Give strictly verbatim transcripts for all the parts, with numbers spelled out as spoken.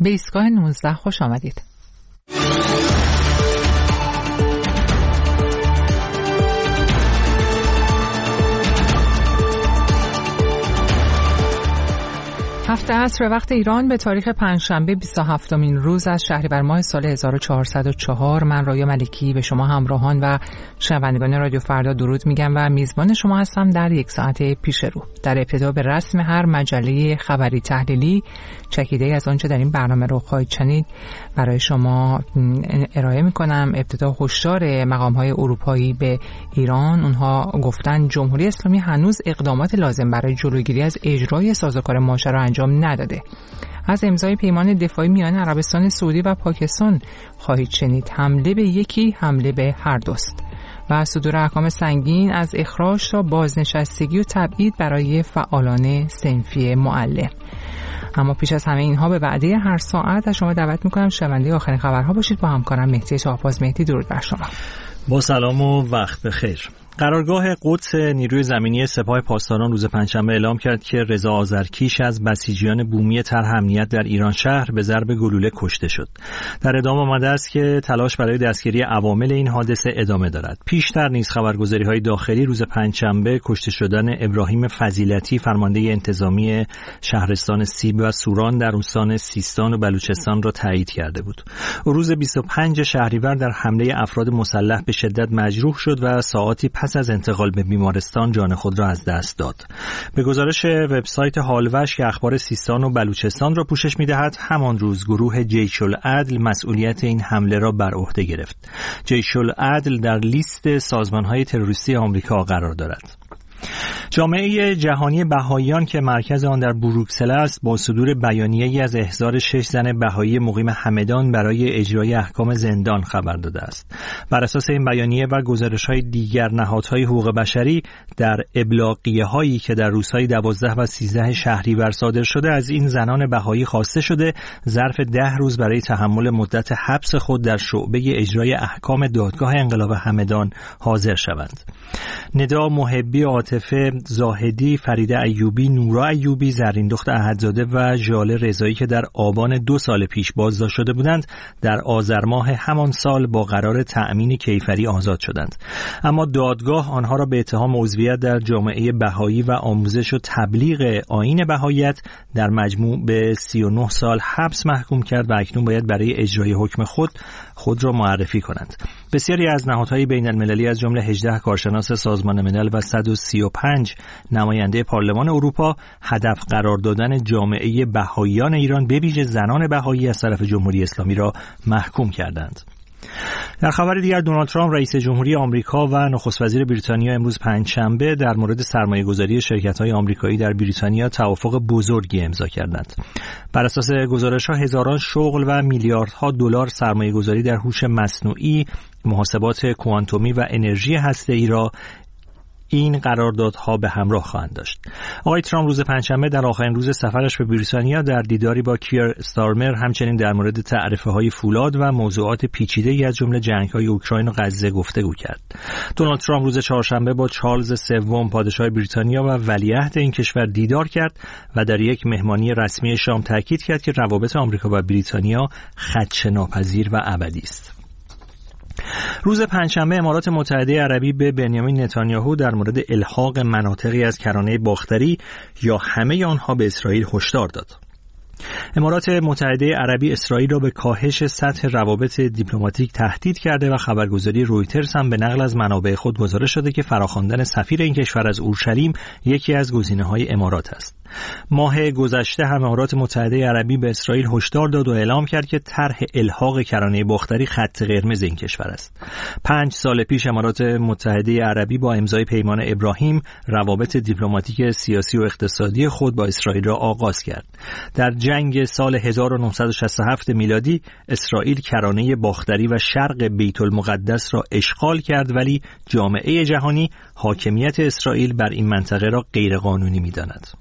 به ایستگاه نوزده خوش آمدید. هفته عصر وقت ایران به تاریخ پنجشنبه بیست و هفتمین روز از شهریور ماه سال هزار و چهارصد و چهار، من رایه ملکی به شما همراهان و شنوندگان رادیو فردا درود میگم و میزبان شما هستم در یک ساعت پیش رو. در ابتدا به رسم هر مجله خبری تحلیلی چکیده از آنچه در این برنامه رو خواهید شنید برای شما ارائه میکنم. ابتدا هشدار مقام‌های اروپایی به ایران. اونها گفتن جمهوری اسلامی هنوز اقدامات لازم برای جلوگیری از اجرای سازوکار ماجرا انجام نداده. از امضای پیمان دفاعی میان عربستان سعودی و پاکستان خواهید شنید. حمله به یکی، حمله به هر دوست. و صدور احکام سنگین از اخراج تا بازنشستگی و تبعید برای فعالان صنفی معلم. اما پیش از همه اینها به وعده هر ساعت از شما دعوت میکنم شنونده آخرین خبرها باشید. با همکارم مهدی شاهباز. مهدی درود بر شما. با سلام و وقت بخیر. قرارگاه قدس نیروی زمینی سپاه پاسداران روز پنجشنبه اعلام کرد که رضا آذرکیش از بسیجیان بومی طرح امنیت در ایران شهر به ضرب گلوله کشته شد. در ادامه آمده است که تلاش برای دستگیری عوامل این حادثه ادامه دارد. پیشتر نیز خبرگزاری‌های داخلی روز پنجشنبه کشته شدن ابراهیم فضیلتی فرمانده انتظامی شهرستان سیب و سوران در استان سیستان و بلوچستان را تایید کرده بود. روز بیست و پنجم شهریور در حمله افراد مسلح به شدت مجروح شد و ساعاتی پس از انتقال به بیمارستان جان خود را از دست داد. به گزارش وبسایت حالوش که اخبار سیستان و بلوچستان را پوشش می‌دهد، همان روز گروه جیش العدل مسئولیت این حمله را بر عهده گرفت. جیش العدل در لیست سازمان‌های تروریستی آمریکا قرار دارد. جامعه جهانی بهائیان که مرکز آن در بروکسل است با صدور بیانیه‌ای از احضار شش زن بهایی مقیم همدان برای اجرای احکام زندان خبر داده است. بر اساس این بیانیه و گزارش‌های دیگر نهادهای حقوق بشری در ابلاغیه‌هایی که در روزهای دوازده و سیزده شهریور صادر شده از این زنان بهایی خواسته شده ظرف ده روز برای تحمل مدت حبس خود در شعبه اجرای احکام دادگاه انقلاب همدان حاضر شوند. ندا محبی، عاطفه زاهدی، فریده ایوبی، نورا ایوبی، زرین دخت احدزاده و ژاله رضایی که در آبان دو سال پیش بازداشت شده بودند در آذر ماه همان سال با قرار تأمین کیفری آزاد شدند. اما دادگاه آنها را به اتهام عضویت در جامعه بهایی و آموزش و تبلیغ آیین بهاییت در مجموع به سی و نه سال حبس محکوم کرد و اکنون باید برای اجرای حکم خود خود را معرفی کنند. بسیاری از نهادهای بین المللی از جمله هجده کارشناس سازمان ملل و صد و سی و پنج نماینده پارلمان اروپا هدف قرار دادن جامعه بهائیان ایران به ویژه زنان بهایی از طرف جمهوری اسلامی را محکوم کردند. در خبر دیگر دونالد ترامپ رئیس جمهوری آمریکا و نخست وزیر بریتانیا امروز پنجشنبه در مورد سرمایه‌گذاری شرکت‌های آمریکایی در بریتانیا توافق بزرگی امضا کردند. بر اساس گزارش‌ها هزاران شغل و میلیاردها دلار سرمایه‌گذاری در هوش مصنوعی، محاسبات کوانتومی و انرژی هسته‌ای را این قراردادها به همراه خواهند داشت. آقای ترامپ روز پنجشنبه در آخرین روز سفرش به بریتانیا در دیداری با کیر استارمر همچنین در مورد تعرفه‌های فولاد و موضوعات پیچیده‌ای از جمله جنگ‌های اوکراین و غزه گفتگو کرد. دونالد ترامپ روز چهارشنبه با چارلز سوم پادشاه بریتانیا و ولیعهد این کشور دیدار کرد و در یک مهمانی رسمی شام تاکید کرد که روابط آمریکا و بریتانیا خدشه‌ناپذیر و ابدی است. روز پنجشنبه امارات متحده عربی به بنیامین نتانیاهو در مورد الحاق مناطقی از کرانه باختری یا همه آنها به اسرائیل هشدار داد. امارات متحده عربی اسرائیل را به کاهش سطح روابط دیپلماتیک تهدید کرده و خبرگزاری رویترز هم به نقل از منابع خود گزارش داده که فراخواندن سفیر این کشور از اورشلیم یکی از گزینه‌های امارات است. ماه گذشته هم امارات متحده عربی به اسرائیل هشدار داد و اعلام کرد که طرح الحاق کرانه باختری خط قرمز این کشور است. پنج سال پیش امارات متحده عربی با امضای پیمان ابراهیم روابط دیپلماتیک سیاسی و اقتصادی خود با اسرائیل را آغاز کرد. در جنگ سال هزار و نهصد و شصت و هفت میلادی اسرائیل کرانه باختری و شرق بیت المقدس را اشغال کرد، ولی جامعه جهانی حاکمیت اسرائیل بر این منطقه را غیرقانونی می‌داند.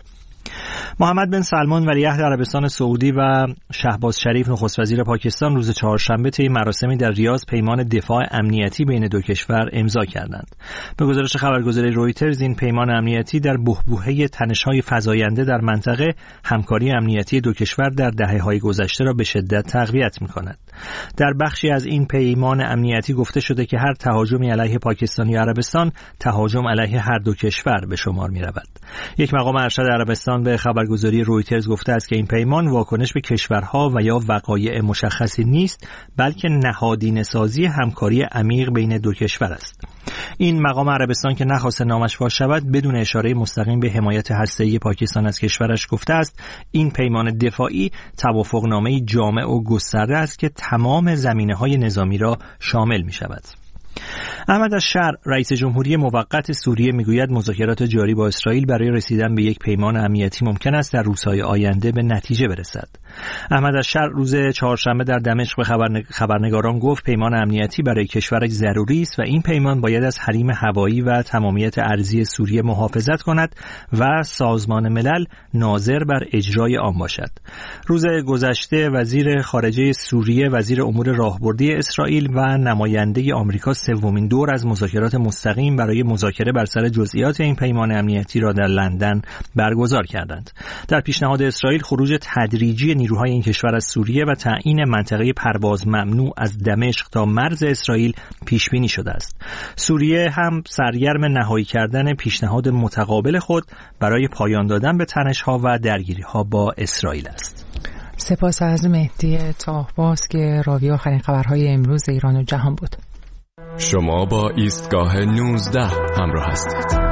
محمد بن سلمان ولیعهد عربستان سعودی و شهباز شریف نخست وزیر پاکستان روز چهارشنبه طی مراسمی در ریاض پیمان دفاع امنیتی بین دو کشور امضا کردند. به گزارش خبرگزاری رویترز این پیمان امنیتی در بحبوحه تنش‌های فزاینده در منطقه همکاری امنیتی دو کشور در دهه‌های گذشته را به شدت تقویت می‌کند. در بخشی از این پیمان امنیتی گفته شده که هر تهاجمی علیه پاکستان یا عربستان تهاجم علیه هر دو کشور به شمار می‌رود. یک مقام ارشد عربستان به خبرگزاری رویترز گفته است که این پیمان واکنش به کشورها و یا وقایع مشخصی نیست، بلکه نهادینه سازی همکاری عمیق بین دو کشور است. این مقام عربستان که نخواسته نامش فاش شود بدون اشاره مستقیم به حمایت هسته‌ای پاکستان از کشورش گفته است این پیمان دفاعی توافقنامه‌ای جامع و گسترده است که تمام زمینه‌های نظامی را شامل می‌شود. احمد الشرع رئیس جمهوری موقت سوریه میگوید مذاکرات جاری با اسرائیل برای رسیدن به یک پیمان امنیتی ممکن است در روزهای آینده به نتیجه برسد. احمد الشرع روز چهارشنبه در دمشق به خبرنگاران گفت پیمان امنیتی برای کشورش ضروری است و این پیمان باید از حریم هوایی و تمامیت ارضی سوریه محافظت کند و سازمان ملل ناظر بر اجرای آن باشد. روز گذشته وزیر خارجه سوریه، وزیر امور راهبردی اسرائیل و نماینده آمریکا سومین دور از مذاکرات مستقیم برای مذاکره بر سر جزئیات این پیمان امنیتی را در لندن برگزار کردند. در پیشنهاد اسرائیل خروج تدریجی نیروهای این کشور از سوریه و تعیین منطقه پرواز ممنوع از دمشق تا مرز اسرائیل پیش بینی شده است. سوریه هم سرگرم نهایی کردن پیشنهاد متقابل خود برای پایان دادن به تنش‌ها و درگیری‌ها با اسرائیل است. سپاس از مهدی طاهباز که راوی آخرین خبرهای امروز ایران و جهان بود. شما با ایستگاه نوزده همراه هستید.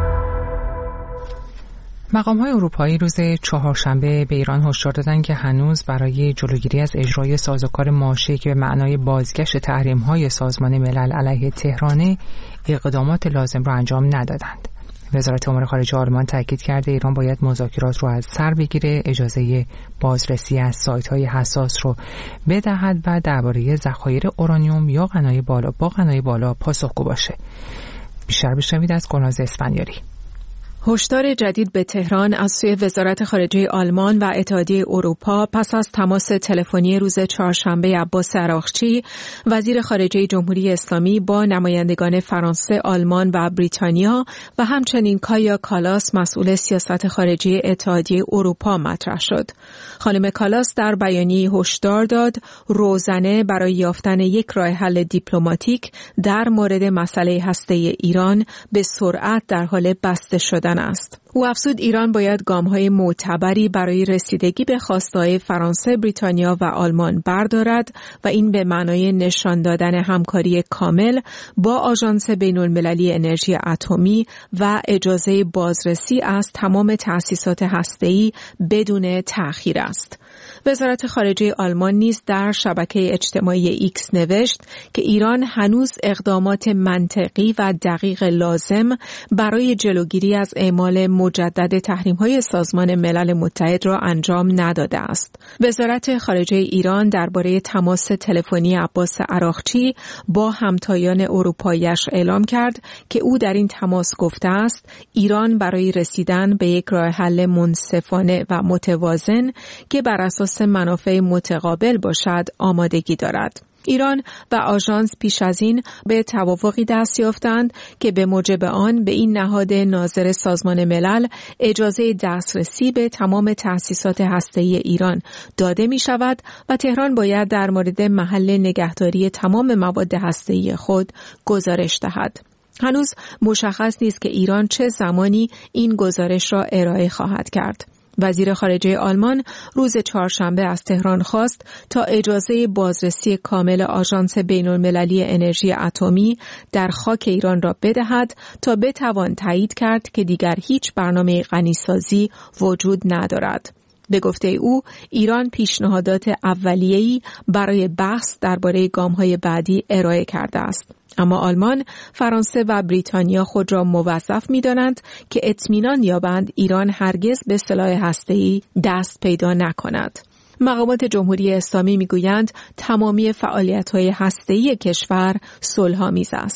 مقام‌های اروپایی روز چهارشنبه به ایران هشدار دادند که هنوز برای جلوگیری از اجرای سازوکار ماشه که به معنای بازگشت تحریم‌های سازمان ملل علیه تهران اقدامات لازم را انجام ندادند. وزارت امور خارجه آلمان تاکید کرده ایران باید مذاکرات رو از سر بگیره، اجازه بازرسی از سایت‌های حساس رو بدهد و درباره ذخایر اورانیوم یا غنای بالا با غنای بالا پاسخگو باشه. بیشتر بشنوید از گلناز اسفندیاری. هشدار جدید به تهران از سوی وزارت خارجه آلمان و اتحادیه اروپا پس از تماس تلفنی روز چهارشنبه عباس عراقچی وزیر خارجه جمهوری اسلامی با نمایندگان فرانسه، آلمان و بریتانیا و همچنین کایا کالاس مسئول سیاست خارجی اتحادیه اروپا مطرح شد. خانم کالاس در بیانیه هشدار داد روزنه برای یافتن یک راه حل دیپلماتیک در مورد مسئله هسته‌ای ایران به سرعت در حال بسته شدن است. او افزود ایران باید گام‌های معتبری برای رسیدگی به خواسته‌های فرانسه، بریتانیا و آلمان بردارد و این به معنای نشان دادن همکاری کامل با آژانس بین‌المللی انرژی اتمی و اجازه بازرسی از تمام تأسیسات هسته‌ای بدون تأخیر است. وزارت خارجه آلمان نیز در شبکه اجتماعی ایکس نوشت که ایران هنوز اقدامات منطقی و دقیق لازم برای جلوگیری از اعمال مجدد تحریم‌های سازمان ملل متحد را انجام نداده است. وزارت خارجه ایران درباره تماس تلفنی عباس عراقچی با همتایان اروپایی‌اش اعلام کرد که او در این تماس گفته است ایران برای رسیدن به یک راه حل منصفانه و متوازن که بر اساس منافع متقابل باشد آمادگی دارد. ایران و آژانس پیش از این به توافقی دست یافتند که به موجب آن به این نهاد ناظر سازمان ملل اجازه دسترسی به تمام تأسیسات هسته‌ای ایران داده می شود و تهران باید در مورد محل نگهداری تمام مواد هسته‌ای خود گزارش دهد. هنوز مشخص نیست که ایران چه زمانی این گزارش را ارائه خواهد کرد. وزیر خارجه آلمان روز چهارشنبه از تهران خواست تا اجازه بازرسی کامل آژانس بین‌المللی انرژی اتمی در خاک ایران را بدهد تا بتوان تایید کرد که دیگر هیچ برنامه غنیسازی وجود ندارد. به گفته او، ایران پیشنهادات اولیه‌ای برای بحث درباره گام‌های بعدی ارائه کرده است. اما آلمان، فرانسه و بریتانیا خود را موظف می‌دانند که اطمینان یابند ایران هرگز به سلاح هسته‌ای دست پیدا نکند. مقامات جمهوری اسلامی می‌گویند تمامی فعالیت‌های هسته‌ای کشور صلح‌آمیز است.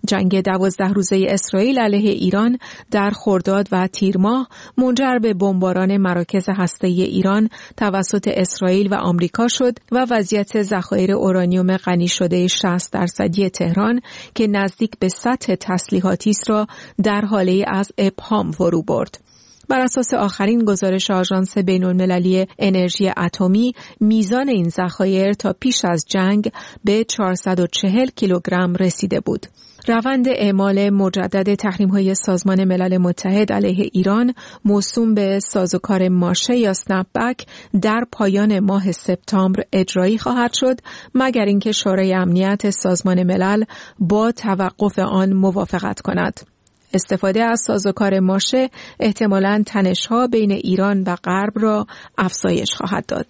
جنگ دوازده روزه اسرائیل علیه ایران در خرداد و تیر ماه منجر به بمباران مراکز هسته‌ای ایران توسط اسرائیل و آمریکا شد و وضعیت ذخایر اورانیوم غنی شده شصت درصدی تهران که نزدیک به سطح تسلیحاتی است را در حاله از ابهام فرو برد. بر اساس آخرین گزارش آژانس بین‌المللی انرژی اتمی، میزان این ذخایر تا پیش از جنگ به چهارصد و چهل کیلوگرم رسیده بود. روند اعمال مجدد تحریم‌های سازمان ملل متحد علیه ایران موسوم به سازوکار ماشه یا اسنپ بک در پایان ماه سپتامبر اجرایی خواهد شد مگر اینکه شورای امنیت سازمان ملل با توقف آن موافقت کند. استفاده از سازوکار ماشه احتمالاً تنش‌ها بین ایران و غرب را افزایش خواهد داد.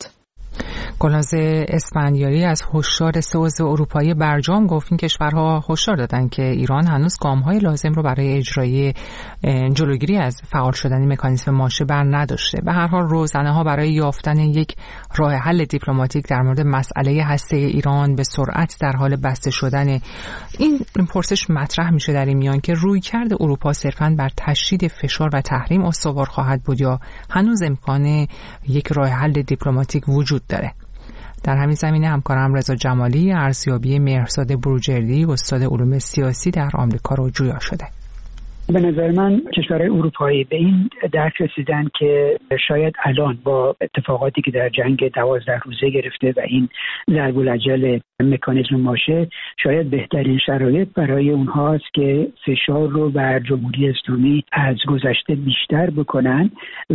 گلناز اسفندیاری از هشدار سه عضو اروپایی برجام گفت این کشورها هشدار دادند که ایران هنوز گام‌های لازم رو برای اجرای جلوگیری از فعال شدن مکانیزم ماشه بر نداشته. به هر حال روزنه‌ها برای یافتن یک راه حل دیپلماتیک در مورد مسئله هسته ایران به سرعت در حال بسته شدن این پرسش مطرح میشه در این میان که رویکرد اروپا صرفاً بر تشدید فشار و تحریم استوار خواهد بود یا هنوز امکان یک راه حل دیپلماتیک وجود داره. در همین زمینه همکارم رضا جمالی ارزیابی مهرزاد بروجردی استاد علوم سیاسی در آمریکا رو جویا شده. به نظر من کشورهای اروپایی به این درک رسیدن که شاید الان با اتفاقاتی که در جنگ دوازده روزه گرفته و این ضرب العجل مکانیزم ماشه، شاید بهترین شرایط برای اونها است که فشار رو بر جمهوری اسلامی از گذشته بیشتر بکنن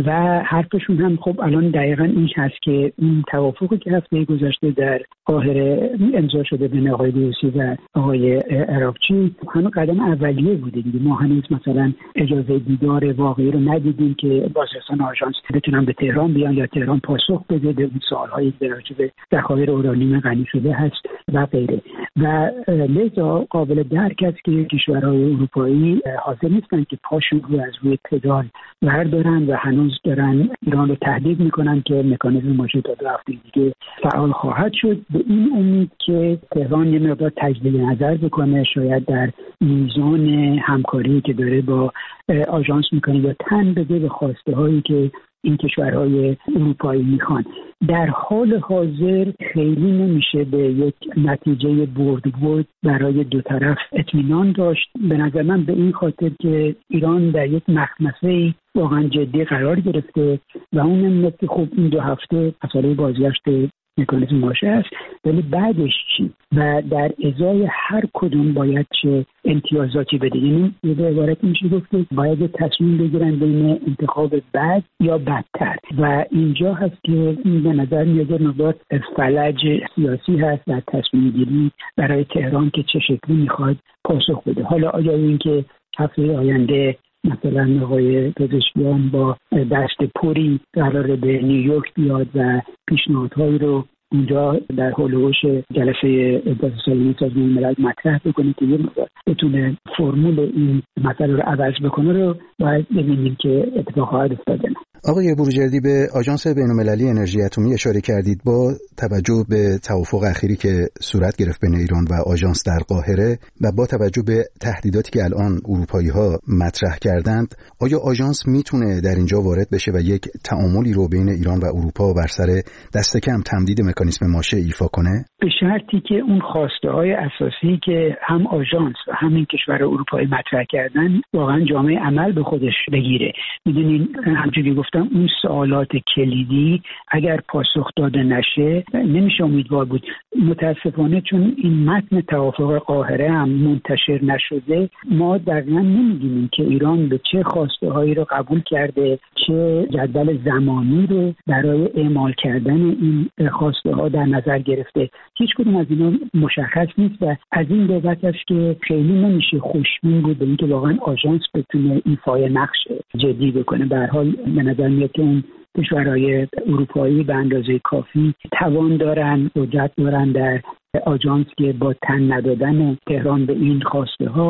و حرفشون هم خب الان دقیقاً این هست که این توافقی که هفته گذشته در قاهره امضا شده بین آقای دوسی و آقای عراقچی هنوز قدم اولیه بوده دیگه. ما هنوز مثلا اجازه دیدار واقعی رو ندیدیم که بازرسان آژانس بتونن به تهران بیان یا تهران پاسخ بده به اون سوال‌هایی که راجع به ذخایر اورانیوم غنی شده هست و غیره. و لذا قابل درک است که کشورهای اروپایی حاضر نیستن که پاشون رو از روی پدال بردارن و هنوز دارن ایران رو تهدید میکنن که مکانیزم ماشه تا دو هفته دیگه فعال خواهد شد، به این امید که تهران یه مقدار تجدید نظر بکنه، شاید در میزان همکاری که داره با آژانس میکنه یا تن بده به خواسته هایی که این کشورهای اروپایی میخوان. در حال حاضر خیلی نمیشه به یک نتیجه برد برد برای دو طرف اطمینان داشت. به نظر من به این خاطر که ایران در یک مخمسه واقعا جدی قرار گرفته و اون هم که خب این دو هفته مسئله بازگشت مکانیزم ماشه است، ولی بعدش چی؟ و در ازای هر کدوم باید چه امتیازاتی بده. یعنی یه به عبارت میشه گفت که باید تصمیم بگیرن بین انتخاب بد یا بدتر و اینجا هست که به نظر میاد مقدار فلج سیاسی هست در تصمیم گیری برای تهران که چه شکلی میخواد پاسخ بده. حالا آیا این که هفته آینده مثلا آقای پزشکیان با دست پری قراره به نیویورک بیاد و پیشنهادهایی رو اونجا در هولوش جلسه بازرسانی سازمان ملل مطرح بکنه که یه مقدار بتونه فرمول این مسئله رو عوض بکنه رو باید ببینیم که اتفاق خواهد افتاده. آقای بروجردی، به آژانس بین‌المللی انرژی اتمی اشاره کردید. با توجه به توافق اخیری که صورت گرفت بین ایران و آژانس در قاهره و با توجه به تهدیداتی که الان اروپایی‌ها مطرح کردند، آیا آژانس میتونه در اینجا وارد بشه و یک تعاملی رو بین ایران و اروپا بر سر دست کم تمدید مکانیزم ماشه ایفا کنه؟ به شرطی که اون خواسته‌های اساسی که هم آژانس و همین کشور اروپایی مطرح کردن واقعا جامعه عمل به خودش بگیره. میدونین همونجوری گفتم اون سوالات کلیدی اگر پاسخ داده نشه نمیشه امیدوار بود. متاسفانه چون این متن توافق قاهره هم منتشر نشده، ما دقیقاً نمیدونیم که ایران به چه خواسته‌هایی رو قبول کرده، چه جدول زمانی رو برای اعمال کردن این خواسته ها در نظر گرفته. هیچ کدوم از اینا مشخص نیست و از این بابت است که خیلی نمیشه خوشبین بود به اینکه واقعا آژانس بتونه ایفای نقش جدی بکنه. به هر حال به نظر میاد که اون کشورهای اروپایی به اندازه کافی توان دارن، قدرت دارن در آژانس که با تن ندادن تهران به این خواسته ها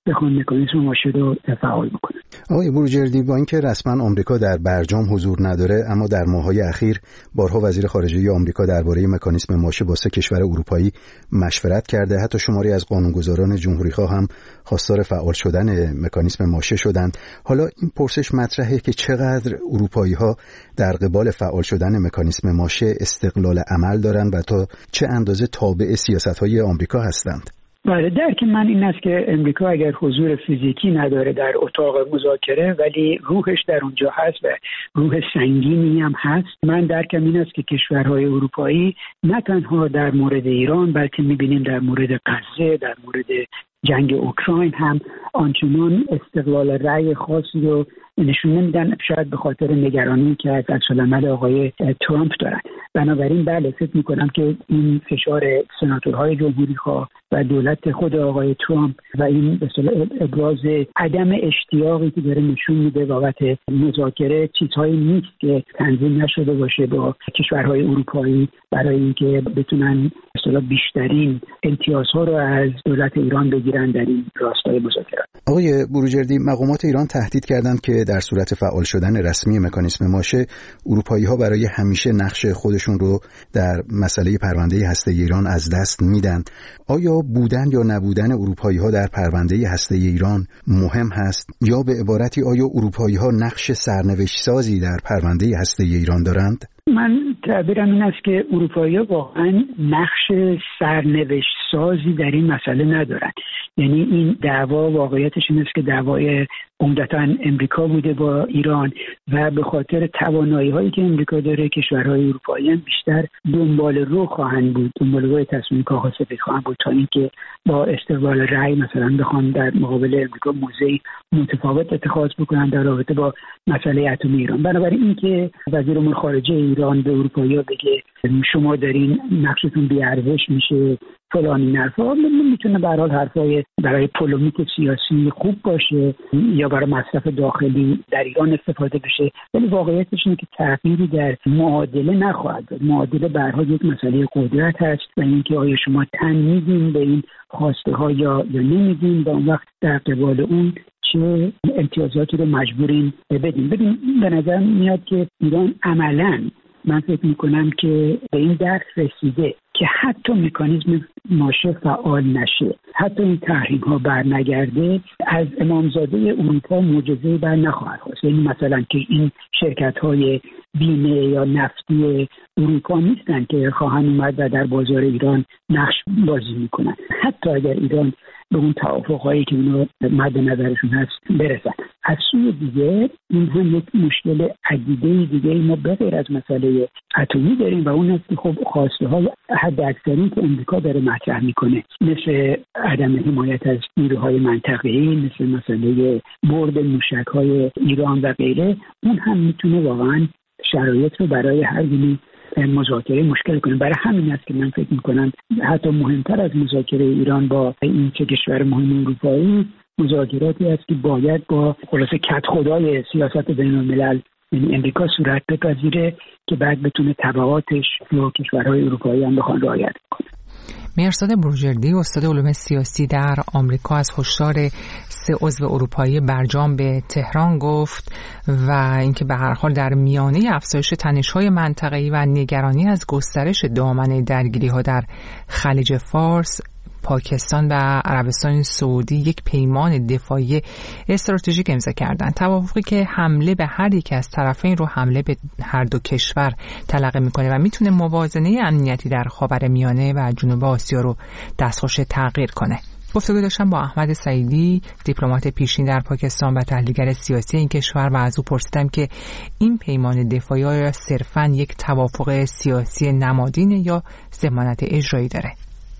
بخوان مکانیزم ماشه رو فعال بکنن. آقای بروجردی، با اینکه رسما آمریکا در برجام حضور نداره، اما در ماه‌های اخیر بارها وزیر خارجه آمریکا درباره مکانیزم ماشه با سه کشور اروپایی مشورت کرده. حتی شماری از قانونگذاران جمهوری‌خواه هم خواستار فعال شدن مکانیزم ماشه شدند. حالا این پرسش مطرحه که چقدر اروپایی‌ها در قبال فعال شدن مکانیزم ماشه استقلال عمل دارند و تا چه اندازه تابع سیاست‌های آمریکا هستند. بله، درک من این است که امریکا اگر حضور فیزیکی نداره در اتاق مذاکره ولی روحش در اونجا هست و روح سنگینی هم هست. من درکم این است که کشورهای اروپایی نه تنها در مورد ایران بلکه می‌بینیم در مورد غزه، در مورد جنگ اوکراین هم آنچنان استقلال رأی خاصی رو نشون نمیدن، شاید به خاطر نگرانی که از عکس‌العمل آقای ترامپ دارن. بنابراین بله، فکر میکنم که این فشار سناتورهای جمهوری‌خواه و دولت خود آقای ترامپ و این به اصطلاح ابراز عدم اشتیاقی که داره نشون میده بابت مذاکره چیزهایی نیست که تنظیم نشده باشه با کشورهای اروپایی برای اینکه بتونن به اصطلاح بیشترین امتیازها رو از دولت ایران بگیرن در این راستای مذاکرات. آقای بروجردی، مقامات ایران تهدید کردند که در صورت فعال شدن رسمی مکانیزم ماشه، اروپایی‌ها برای همیشه نقش خودشون رو در مسئله پرونده هسته ایران از دست میدن. آیا بودن یا نبودن اروپایی‌ها در پرونده هسته ایران مهم هست، یا به عبارتی آیا اروپایی‌ها نقش سرنوشت‌سازی در پرونده هسته ایران دارند؟ من تعبیرم این است که اروپایی‌ها واقعا نقش سرنوشت سازی در این مسئله ندارن. یعنی این دعوا واقعیتش این است که دعوای عمدتاً امریکا بوده با ایران و به خاطر توانایی‌هایی که امریکا داره کشورهای اروپایی هم بیشتر دنبال رو خواهند بود، دنبال روی تصمیم کاغذ سفید خواهند بود تا اینکه با استقلال رأی مثلا بخوان در مقابل امریکا موضعی متفاوت اتخاذ بکنن در رابطه با مسئله اتمی ایران. بنابراین اینکه وزیر امور خارجه ایران به اروپایی‌ها بگه شما دارین نقشتون بی‌ارزش میشه فلان این حرفا، میتونه به هر حال حرفای برای پولومیک سیاسی خوب باشه یا برای مصرف داخلی در ایران استفاده بشه، ولی واقعیتش اینه که تغییری در معادله نخواهد داد. معادله به هر حال یک مسئله قدرت هست و اینکه آیا شما تن میدین به این خواسته ها یا یا نمیدین و اون وقت در قبال اون چه امتیازاتی رو مجبورین بدین. ببین، به نظر میاد که ایران عملاً من فکر میکنم که به این درک رسیده که حتی مکانیزم ماشه فعال نشه، حتی این تحریم ها بر نگرده، از امامزاده اروپا معجزه‌ای بر نخواهد خواست. یعنی مثلا که این شرکت های بیمه یا نفتی اروپا نیستن که خواهن اومد و در بازار ایران نقش بازی میکنن. حتی اگر ایران به اون توافق‌هایی که اونا مد نظرشون هست برسن. از سوی دیگه این هم یک مشکل عدیده دیگه ما به غیر از مسئله اتمی داریم و اون هست که خب خواسته های حد اکثری که امریکا داره مطرح میکنه، مثل عدم حمایت از نیروهای منطقه‌ای، مثل مسئله برد موشک‌های ایران و غیره، اون هم میتونه واقعا شرایط رو برای هر گونه مذاکره مشکل کنه. برای همین است که من فکر میکنم حتی مهمتر از مذاکره ایران با این چه کشور مهم اروپایی، مذاکراتی است که باید با خلاصه کد خدای سیاست بین الملل یعنی امریکا صورت بپذیره که بعد بتونه تبعاتش رو کشورهای اروپایی هم بخوان رعایت کنه. مهرزاد بروجردی، استاد علوم سیاسی در آمریکا، از هشدار سه عضو اروپایی برجام به تهران گفت و اینکه به هر حال در میانه افزایش تنش‌های منطقه‌ای و نگرانی از گسترش دامنه درگیری‌ها در خلیج فارس، پاکستان و عربستان سعودی یک پیمان دفاعی استراتژیک امضا کردند. توافقی که حمله به هر یک از طرفین رو حمله به هر دو کشور تلقی میکنه و میتونه موازنه امنیتی در خاورمیانه و جنوب آسیا رو دستخوش تغییر کنه. گفتگو داشتم با احمد سعیدی، دیپلمات پیشین در پاکستان و تحلیلگر سیاسی این کشور، و از او پرسیدم که این پیمان دفاعی آیا صرفاً یک توافق سیاسی نمادینه یا ضمانت اجرایی داره؟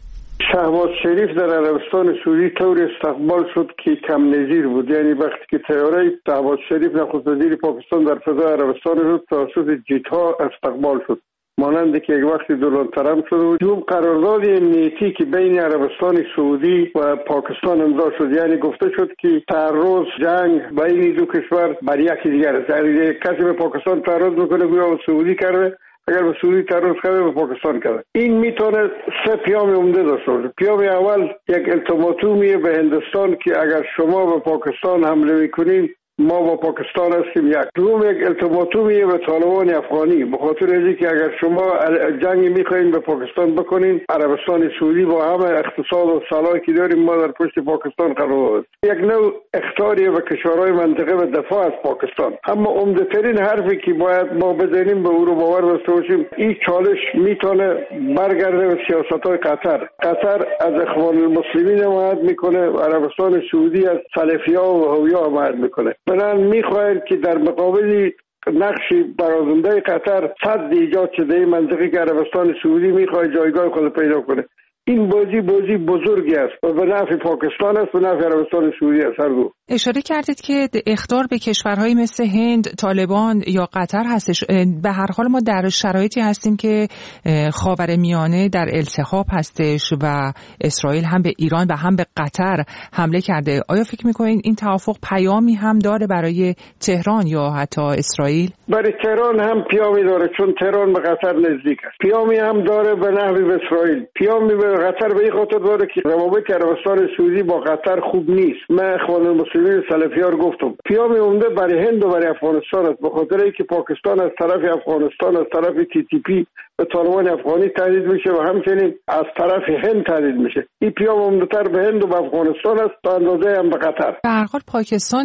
شهباز شریف در عربستان سعودی طور استقبال شد که کم نظیر بود. یعنی وقتی که طیاره شهباز شریف نخست وزیر پاکستان در فضای عربستان شد، توسط جیت‌ها استقبال شد، مانند که یک وقتی دونالد ترامپ شد. دوم قرارداد امنیتی که بین عربستان سعودی و پاکستان امضا شد، یعنی گفته شد که تعرض جنگ بین دو کشور بر یکی دیگر است. اگر کسی به پاکستان تعرض میکنه گویا سعودی کرده، اگر به سوری تعرض کرده به پاکستان کرده. این میتونه سه پیام عمده داشته باشه. پیام اول یک التیماتومیه به هندوستان که اگر شما به پاکستان حمله میکنین ما با پاکستان هستیم. یک دوم یک التیماتومیه به طالبان افغانی به خاطر اینکه اگر شما جنگی میخواین به پاکستان بکنین، عربستان سعودی با همه اقتصاد و صلاحی که داریم ما در پشت پاکستان قرار است. یک نوع اخطاریه به کشورهای منطقه به دفاع از پاکستان. اما عمده ترین حرفی که باید ما بزنیم به او رو باور داشته باشیم، این چالش میتونه برگرده به سیاست‌های قطر. قطر از اخوان المسلمین حمایت میکنه، عربستان سعودی از سلفی‌ها و وهابی‌ها حمایت میکنه. بنابراین میخواهند که در مقابل نقشی برازنده قطر صد ایجاد شده این منطقه که عربستان سعودی میخواد جایگاه خود پیدا کنه. این بازی بازی بزرگی است و به نفع پاکستان است، به نفع عربستان سعودی است. هر دو. اشاره کردید که اخطار به کشورهای مثل هند، طالبان یا قطر هستش. به هر حال ما در شرایطی هستیم که خاورمیانه در التهاب هستش و اسرائیل هم به ایران و هم به قطر حمله کرده. آیا فکر میکنید این توافق پیامی هم داره برای تهران یا حتی اسرائیل؟ برای تهران هم پیامی داره، چون تهران به قطر نزدیک است. پیامی هم داره به نحوی به اسرائیل. پیامی به قطر به این خاطر داره که روابط عربستان سعودی با قطر خوب نیست. من اخوان المسلمین سلفیار گفتم پیام عمده برای هند و برای افغانستان است، به خاطر اینکه پاکستان از طرف افغانستان از طرف تی تی پی به طالبان افغانی تهدید میشه و همچنین از طرف هند تهدید میشه. این پیام عمده‌تر به هند و به افغانستان است تا اندازه هم به قطر. به هر حال پاکستان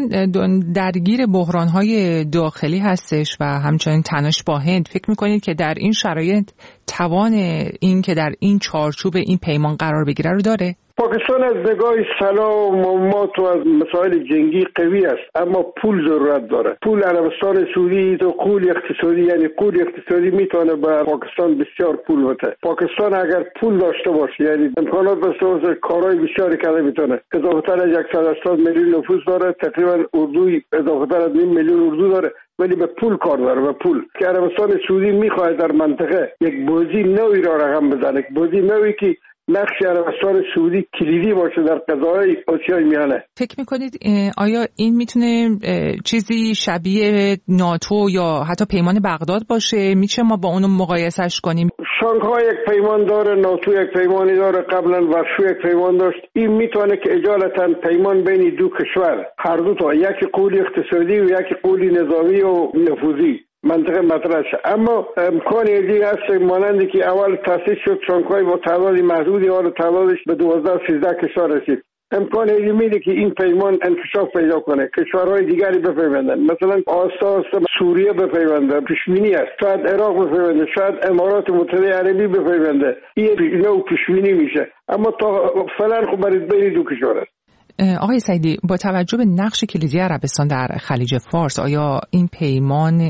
درگیر بحران‌های داخلی هستش و همچنین تنش با هند. فکر می‌کنید که در این شرایط توان این که در این چارچوب این پیمان قرار بگیره رو داره؟ پاکستان از نگاه سلاح و مهمات و از مسائل جنگی قوی است، اما پول ضرورت داره. پول عربستان سعودی تو قول اقتصادی، یعنی قول اقتصادی میتونه به پاکستان بسیار پول بده. پاکستان اگر پول داشته باشه، یعنی امکانات داشته باشه، کارهای بسیاری کرده میتونه. اضافه‌تر از صد و هشتاد میلیون نفوس داره، تقریبا اردوی اضافه‌تر از نیم میلیون اردو داره، ولی به پول کار داره. به پول که عربستان سعودی میخواد در منطقه یک بازی نوعی را رقم بزنه، یک بازی نوعی که نقش عربستان سعودی کلیدی باشه در قضایای آسیای میانه. فکر میکنید آیا این میتونه چیزی شبیه ناتو یا حتی پیمان بغداد باشه؟ میشه ما با اونو مقایسش کنیم؟ شانگهای یک پیمان داره، ناتو یک پیمانی داره، قبلا ورشو یک پیمان داشت. این میتونه که اجالتا پیمان بین دو کشور، هر دو تا، یکی قولی اقتصادی و یکی قولی نظامی و نفوذی منطقه مطرح شد. اما امکانی دیگه هست مانندی که اول تاسیس شد شانگهای با تعدادی محدودی حالا تعدادش به دوازده سیزده کشور رسید. امکان دیگه میده که این پیمان انکشاف پیدا کنه، کشورهای دیگری بپیوندن، مثلا آستا آستا سوریه بپیونده، پیشبینی است، شاید عراق بپیونده، شاید امارات متحده عربی بپیونده. این نوع پیشبینی میشه، اما تا فعلا خب برای بین دو کشور است. آقای سعیدی، با توجه به نقش کلیدی عربستان در خلیج فارس، آیا این پیمان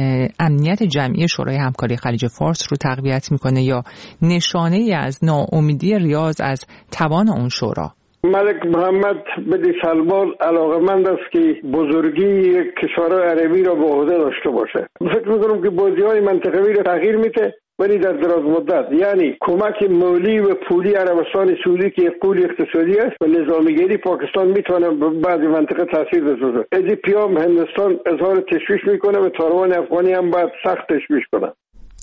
امنیت جمعی شورای همکاری خلیج فارس رو تقویت میکنه یا نشانه ای از ناامیدی ریاض از توان اون شورا؟ ملک محمد بن سلمان علاقمند است که بزرگی کشورهای عربی را به عهده داشته باشه. فکر میکنم که بازی‌های منطقوی را تغییر میده، ولی در دراز مدت، یعنی کمک مالی و پولی عربستان سعودی که قول اقتصادی است و نظامیگری پاکستان میتونه به بعضی منطقه تاثیر بذاره. از پیام هندوستان اظهار تشویش میکنه و طالبان افغانی هم باید سخت تشویش کنه.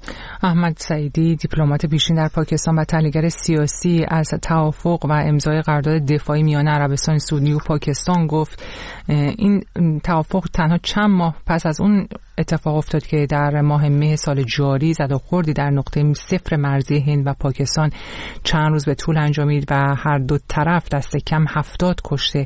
احمد سعیدی، دیپلمات پیشین در پاکستان و تحلیلگر سیاسی، از توافق و امضای قرارداد دفاعی میان عربستان سعودی و پاکستان گفت. این توافق تنها چند ماه پس از اون اتفاق افتاد که در ماه مه سال جاری زد و خوردی در نقطه صفر مرزی هند و پاکستان چند روز به طول انجامید و هر دو طرف دست کم هفتاد کشته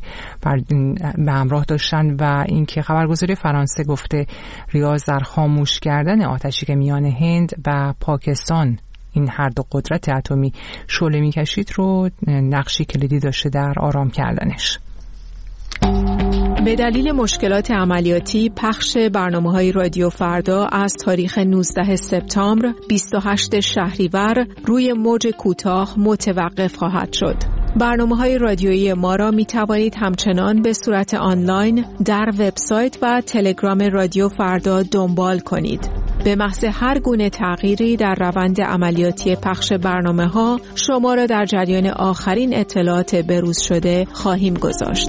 به همراه داشتن و اینکه خبرگزاری فرانسه گفته ریاض در خاموش کردن آتشی که میان هند و پاکستان این هر دو قدرت اتمی شعله می‌کشید رو نقشی کلیدی داشته در آرام کردنش. به دلیل مشکلات عملیاتی پخش برنامه‌های رادیو فردا از تاریخ نوزدهم سپتامبر بیست و هشتم شهریور روی موج کوتاه متوقف خواهد شد. برنامه‌های رادیویی ما را می توانید همچنان به صورت آنلاین در وبسایت و تلگرام رادیو فردا دنبال کنید. به محض هر گونه تغییری در روند عملیاتی پخش برنامه‌ها شما را در جریان آخرین اطلاعات بروز شده خواهیم گذاشت.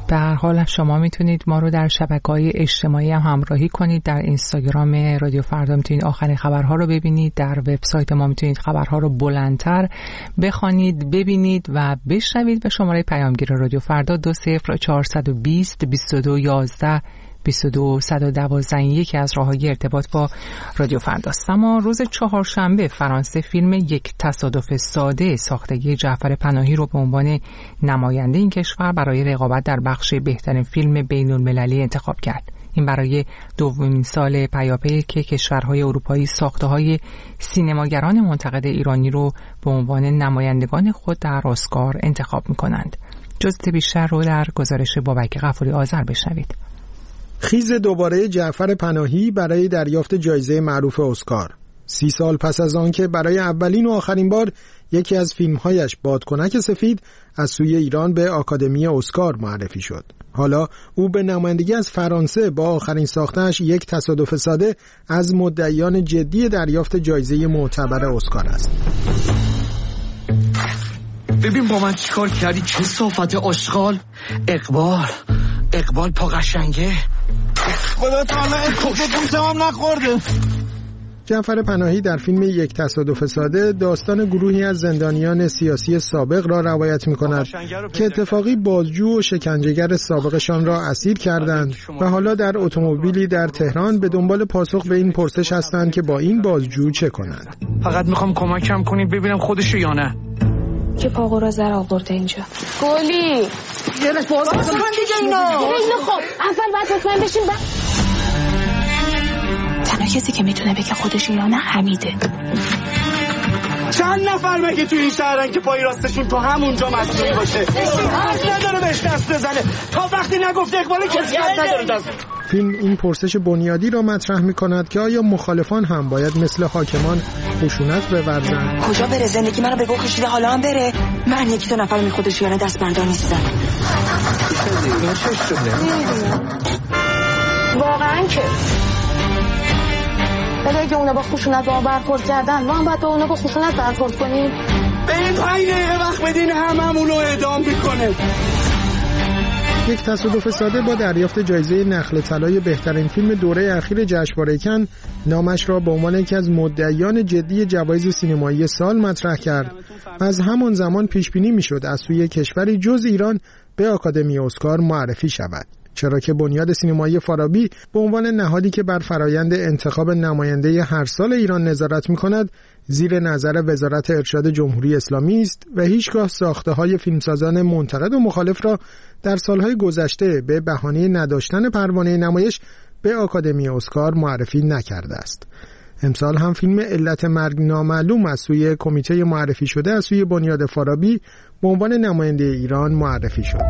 به هر حال شما میتونید ما رو در شبکه‌های اجتماعی هم همراهی کنید. در اینستاگرام رادیو فردا میتونید آخرین خبرها رو ببینید. در وبسایت ما میتونید خبرها رو بلندتر بخوانید، ببینید و بشنوید. به شماره پیامگیر رادیو فردا دو صفر چهارصد و بیست بیست و دو یازده بیست و دو صد و دوازده یکی از راه‌های ارتباط با رادیو فرداست. اما روز چهارشنبه فرانسه فیلم یک تصادف ساده ساختگی جعفر پناهی رو به عنوان نماینده این کشور برای رقابت در بخش بهترین فیلم بین‌المللی انتخاب کرد. این برای دومین سال پیاپی که کشورهای اروپایی ساخته‌های سینماگران منتقد ایرانی رو به عنوان نمایندگان خود در اسکار انتخاب می‌کنند. جزئیات بیشتر رو در گزارش بابک غفوری آذر بشنوید. خیز دوباره جعفر پناهی برای دریافت جایزه معروف اسکار. سی سال پس از آن که برای اولین و آخرین بار یکی از فیلمهایش بادکنک سفید از سوی ایران به آکادمی اسکار معرفی شد. حالا او به نمایندگی از فرانسه با آخرین ساخته‌اش یک تصادف ساده از مدعیان جدی دریافت جایزه معتبر اسکار است. ببین با من چیکار کردی، چه صافت آشغال. اقبال اقبال پا قشنگه. خدا تعالی کوفه هم نخورده. جعفر پناهی در فیلم یک تصادف ساده داستان گروهی از زندانیان سیاسی سابق را روایت می‌کند که اتفاقی بازجو و شکنجهگر سابقشان را اسیر کردند و حالا در اتومبیلی در تهران به دنبال پاسخ به این پرسش هستند که با این بازجو چه کنند. فقط می‌خوام کمکم کنی ببینم خودشه یا نه. که پاقو را زر آورده اینجا. گلی یه باز کن دیگه اینا. اینو خب اول باید مطمئن بشیم. تنها کسی که میتونه بگه خودش یا نه حمیده. چند نفر مگه تو این شهرن که پای راستشون تو همونجا مسئول باشه؟ حرف نداره بهش دست بزنه. تا وقتی نگفت اقبال کسی هست نداره دست. فیلم این پرسش بنیادی را مطرح می‌کند که آیا مخالفان هم باید مثل حاکمان خشونت بورزند؟ کجا بره؟ زندگی منو به گو کشیده، حالا هم بره. من یکی دو نفر می خودش یا نه دست بردار نیستم. واقعا که ولی اگه اونا با خشونت با برخورد کردن ما هم باید با اونا با خشونت برخورد کنیم. به این پایین دقیقه وقت بدین هممون رو اعدام میکنه. یک تصادف ساده با دریافت جایزه نخل طلای بهترین فیلم دوره اخیر جشنواره کن نامش را به عنوان یکی از مدعیان جدی جوایز سینمایی سال مطرح کرد. از همان زمان پیش بینی میشد از سوی کشوری جز ایران به آکادمی اسکار معرفی شود، چرا که بنیاد سینمایی فارابی به عنوان نهادی که بر فرایند انتخاب نماینده هر سال ایران نظارت می‌کند زیر نظر وزارت ارشاد جمهوری اسلامی است و هیچگاه ساخته‌های فیلمسازان منتقد و مخالف را در سالهای گذشته به بهانه نداشتن پروانه نمایش به آکادمی اسکار معرفی نکرده است. امسال هم فیلم علت مرگ نامعلوم از سوی کمیته معرفی شده از سوی بنیاد فارابی به عنوان نماینده ایران معرفی شد.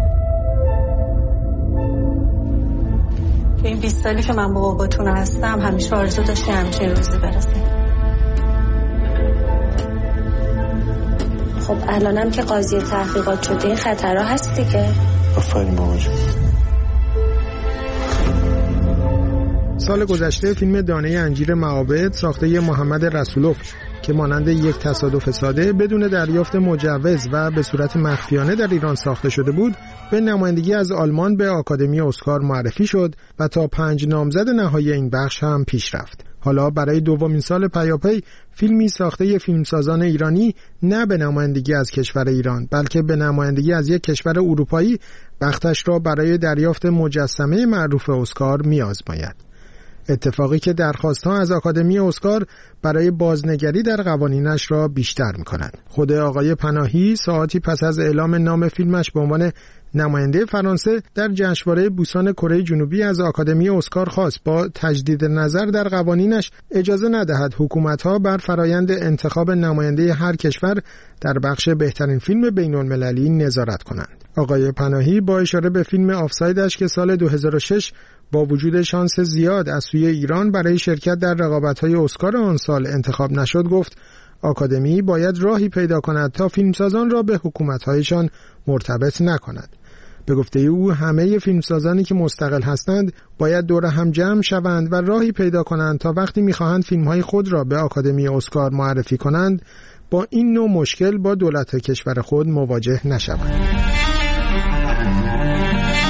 این بیست سالی که من با باباتون هستم همیشه آرزو داشته همیشه روزی برسه. خب الانم که قاضی تحقیقات شده این خطرها هست دیگه. آفرین بابا جون. سال گذشته فیلم دانه انجیر معابد ساخته محمد رسولوف که مانند یک تصادف ساده بدون دریافت مجوز و به صورت مخفیانه در ایران ساخته شده بود به نمایندگی از آلمان به آکادمی اسکار معرفی شد و تا پنج نامزد نهایی این بخش هم پیش رفت. حالا برای دومین سال پیاپی فیلمی ساخته فیلمسازان ایرانی نه به نمایندگی از کشور ایران بلکه به نمایندگی از یک کشور اروپایی بختش را برای دریافت مجسمه معروف اسکار می‌آزماید. اتفاقی که درخواست‌ها از آکادمی اسکار برای بازنگری در قوانینش را بیشتر می‌کند. خود آقای پناهی ساعتی پس از اعلام نام فیلمش به عنوان نماینده فرانسه در جشنواره بوسان کره جنوبی از آکادمی اسکار خواست با تجدید نظر در قوانینش اجازه ندهد حکومت‌ها بر فرایند انتخاب نماینده هر کشور در بخش بهترین فیلم بین‌المللی نظارت کنند. آقای پناهی با اشاره به فیلم آفسایدش که سال دو هزار و شش با وجود شانس زیاد از سوی ایران برای شرکت در رقابت‌های اسکار آن سال انتخاب نشد گفت آکادمی باید راهی پیدا کند تا فیلمسازان را به حکومت‌هایشان مرتبط نکند. به گفته او همه فیلمسازانی که مستقل هستند باید دور هم جمع شوند و راهی پیدا کنند تا وقتی می‌خواهند فیلم‌های خود را به آکادمی اسکار معرفی کنند با این نوع مشکل با دولت کشور خود مواجه نشوند.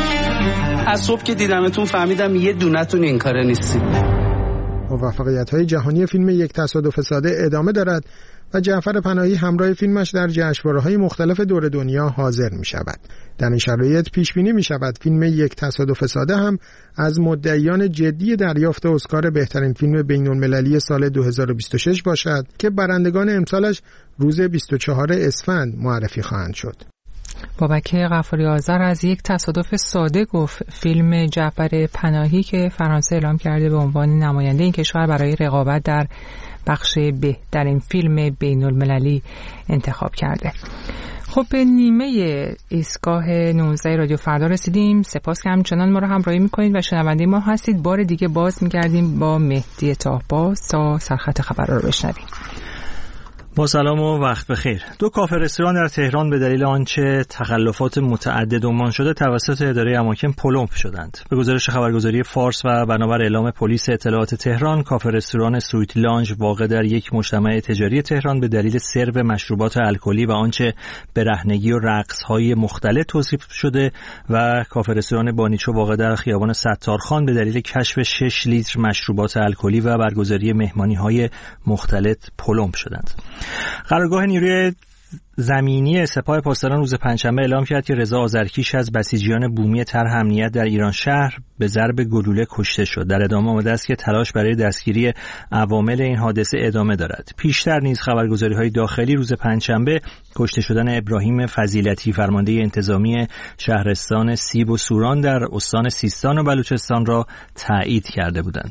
از صبح که دیدمتون فهمیدم یه دونتون این کاره نیستید. موفقیت‌های جهانی فیلم یک تصادف ساده ادامه دارد و جعفر پناهی همراه فیلمش در جشنواره‌های مختلف دور دنیا حاضر می‌شود. در این شرایط پیش بینی می‌شود فیلم یک تصادف ساده هم از مدعیان جدی دریافت اسکار بهترین فیلم بین‌المللی سال دو هزار و بیست و شش باشد که برندگان امسالش روز بیست و چهارم اسفند معرفی خواهند شد. بابک غفاری آذر از یک تصادف ساده گفت فیلم جعفر پناهی که فرانسه اعلام کرده به عنوان نماینده این کشور برای رقابت در بخش بهترین فیلم بین المللی انتخاب کرده. خب به نیمه ایستگاه نوزده رادیو فردا رسیدیم. سپاس که همچنان ما رو همراهی میکنید و شنونده ما هستید. بار دیگه باز میگردیم با مهدی طاهباز تا سرخط خبر رو بشنویم. با سلام و وقت بخیر. دو کافه رستوران در تهران به دلیل آنچه تخلفات متعدد عنوان شده توسط اداره اماکن پلمپ شدند. به گزارش خبرگزاری فارس و بنابر اعلام پلیس اطلاعات تهران، کافه رستوران سویت لانج واقع در یک مجتمع تجاری تهران به دلیل سرو مشروبات الکلی و آنچه برهنگی و رقص‌های مختلط توصیف شده و کافه رستوران بانیچو واقع در خیابان ستارخان به دلیل کشف شش لیتر مشروبات الکلی و برگزاری مهمانی‌های مختلط پلمپ شدند. قرارگاه نیروی زمینی سپاه پاسداران روز پنجشنبه اعلام کرد که رضا آذرکیش از بسیجیان بومی طرح امنیت در ایران شهر به ضرب گلوله کشته شد. در ادامه آمده است که تلاش برای دستگیری عوامل این حادثه ادامه دارد. پیشتر نیز خبرگزاری‌های داخلی روز پنجشنبه کشته شدن ابراهیم فضیلتی فرمانده انتظامی شهرستان سیب و سوران در استان سیستان و بلوچستان را تایید کرده بودند.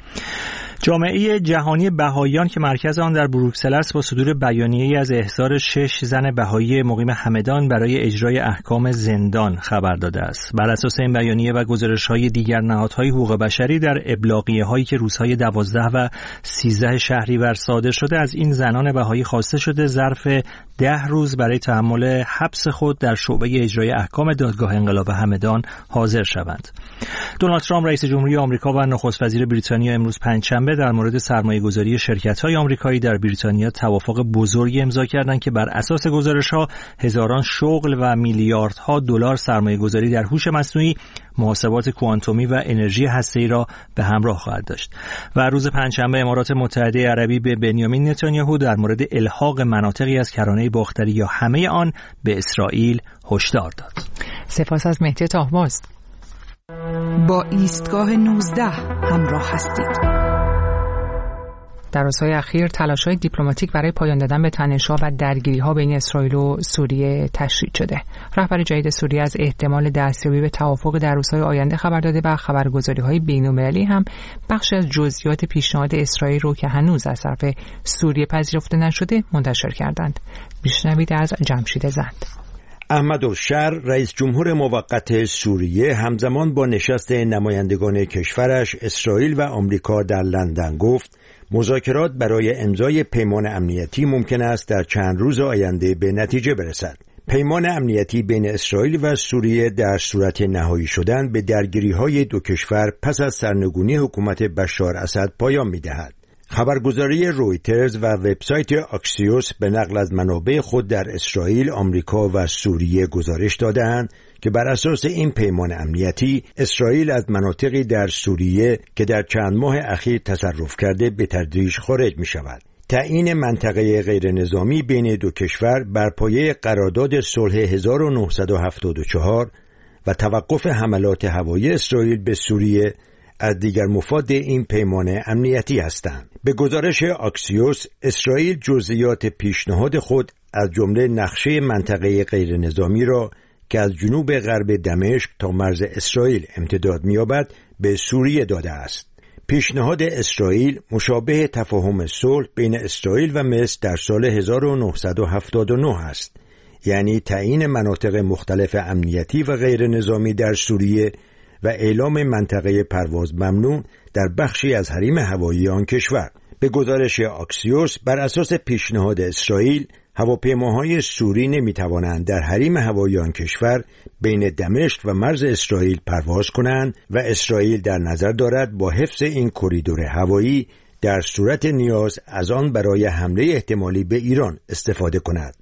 جامعه جهانی بهائیان که مرکز آن در بروکسل است با صدور بیانیه‌ای از احضار شش زن بهایی مقیم همدان برای اجرای احکام زندان خبر داده است. بر اساس این بیانیه و گزارش‌های دیگر نهادهای حقوق بشری در ابلاغیه‌هایی که روزهای دوازده و سیزده شهریور صادر شده از این زنان بهایی خواسته شده ظرف ده روز برای تحمل حبس خود در شعبه اجرای احکام دادگاه انقلاب همدان حاضر شوند. دونالد ترامپ رئیس جمهوری آمریکا و نخست وزیر بریتانیا امروز پنجشنبه در مورد سرمایه‌گذاری شرکت‌های آمریکایی در بریتانیا توافق بزرگی امضا کردند که بر اساس گزارش‌ها هزاران شغل و میلیاردها دلار سرمایه‌گذاری در هوش مصنوعی، محاسبات کوانتومی و انرژی هسته‌ای را به همراه خواهد داشت. و روز پنجشنبه امارات متحده عربی به بنیامین نتانیاهو در مورد الحاق مناطقی از کرانه باختری یا همه آن به اسرائیل هشدار داد. سپاس از مهدی طاهباز. با ایستگاه نوزده همراه هستید. در روزهای اخیر تلاش‌های دیپلماتیک برای پایان دادن به تنش‌ها و درگیری‌ها بین اسرائیل و سوریه تشدید شده. رهبر جدید سوریه از احتمال دستیابی به توافق در روزهای آینده خبر داده و خبرگزاری‌های بین‌المللی هم بخشی از جزئیات پیشنهاد اسرائیل رو که هنوز از طرف سوریه پذیرفته نشده منتشر کردند. بشنوید از جمشید زند. احمد الشر رئیس جمهور موقت سوریه همزمان با نشست نمایندگان کشورش اسرائیل و آمریکا در لندن گفت مذاکرات برای امضای پیمان امنیتی ممکن است در چند روز آینده به نتیجه برسد. پیمان امنیتی بین اسرائیل و سوریه در صورت نهایی شدن به درگیری‌های دو کشور پس از سرنگونی حکومت بشار اسد پایان می‌دهد. خبرگزاری رویترز و وبسایت آکسیوس به نقل از منابع خود در اسرائیل، آمریکا و سوریه گزارش دادند که بر اساس این پیمان امنیتی اسرائیل از مناطقی در سوریه که در چند ماه اخیر تصرف کرده به تدریج خارج می شود. تعیین منطقه غیر نظامی بین دو کشور بر پایه قرارداد صلح هزار و نهصد و هفتاد و چهار و توقف حملات هوایی اسرائیل به سوریه از دیگر مفاد این پیمان امنیتی هستند. به گزارش آکسیوس، اسرائیل جزئیات پیشنهاد خود از جمله نقشه منطقه غیر نظامی را که از جنوب غرب دمشق تا مرز اسرائیل امتداد می‌یابد به سوریه داده است. پیشنهاد اسرائیل مشابه تفاهم صلح بین اسرائیل و مصر در سال هزار و نهصد و هفتاد و نه است، یعنی تعیین مناطق مختلف امنیتی و غیر نظامی در سوریه و اعلام منطقه پرواز ممنوع در بخشی از حریم هوایی آن کشور. به گزارش آکسیوس، بر اساس پیشنهاد اسرائیل، هواپیماهای سوری نمیتوانند در حریم هوایی آن کشور بین دمشق و مرز اسرائیل پرواز کنند و اسرائیل در نظر دارد با حفظ این کریدور هوایی در صورت نیاز از آن برای حمله احتمالی به ایران استفاده کند.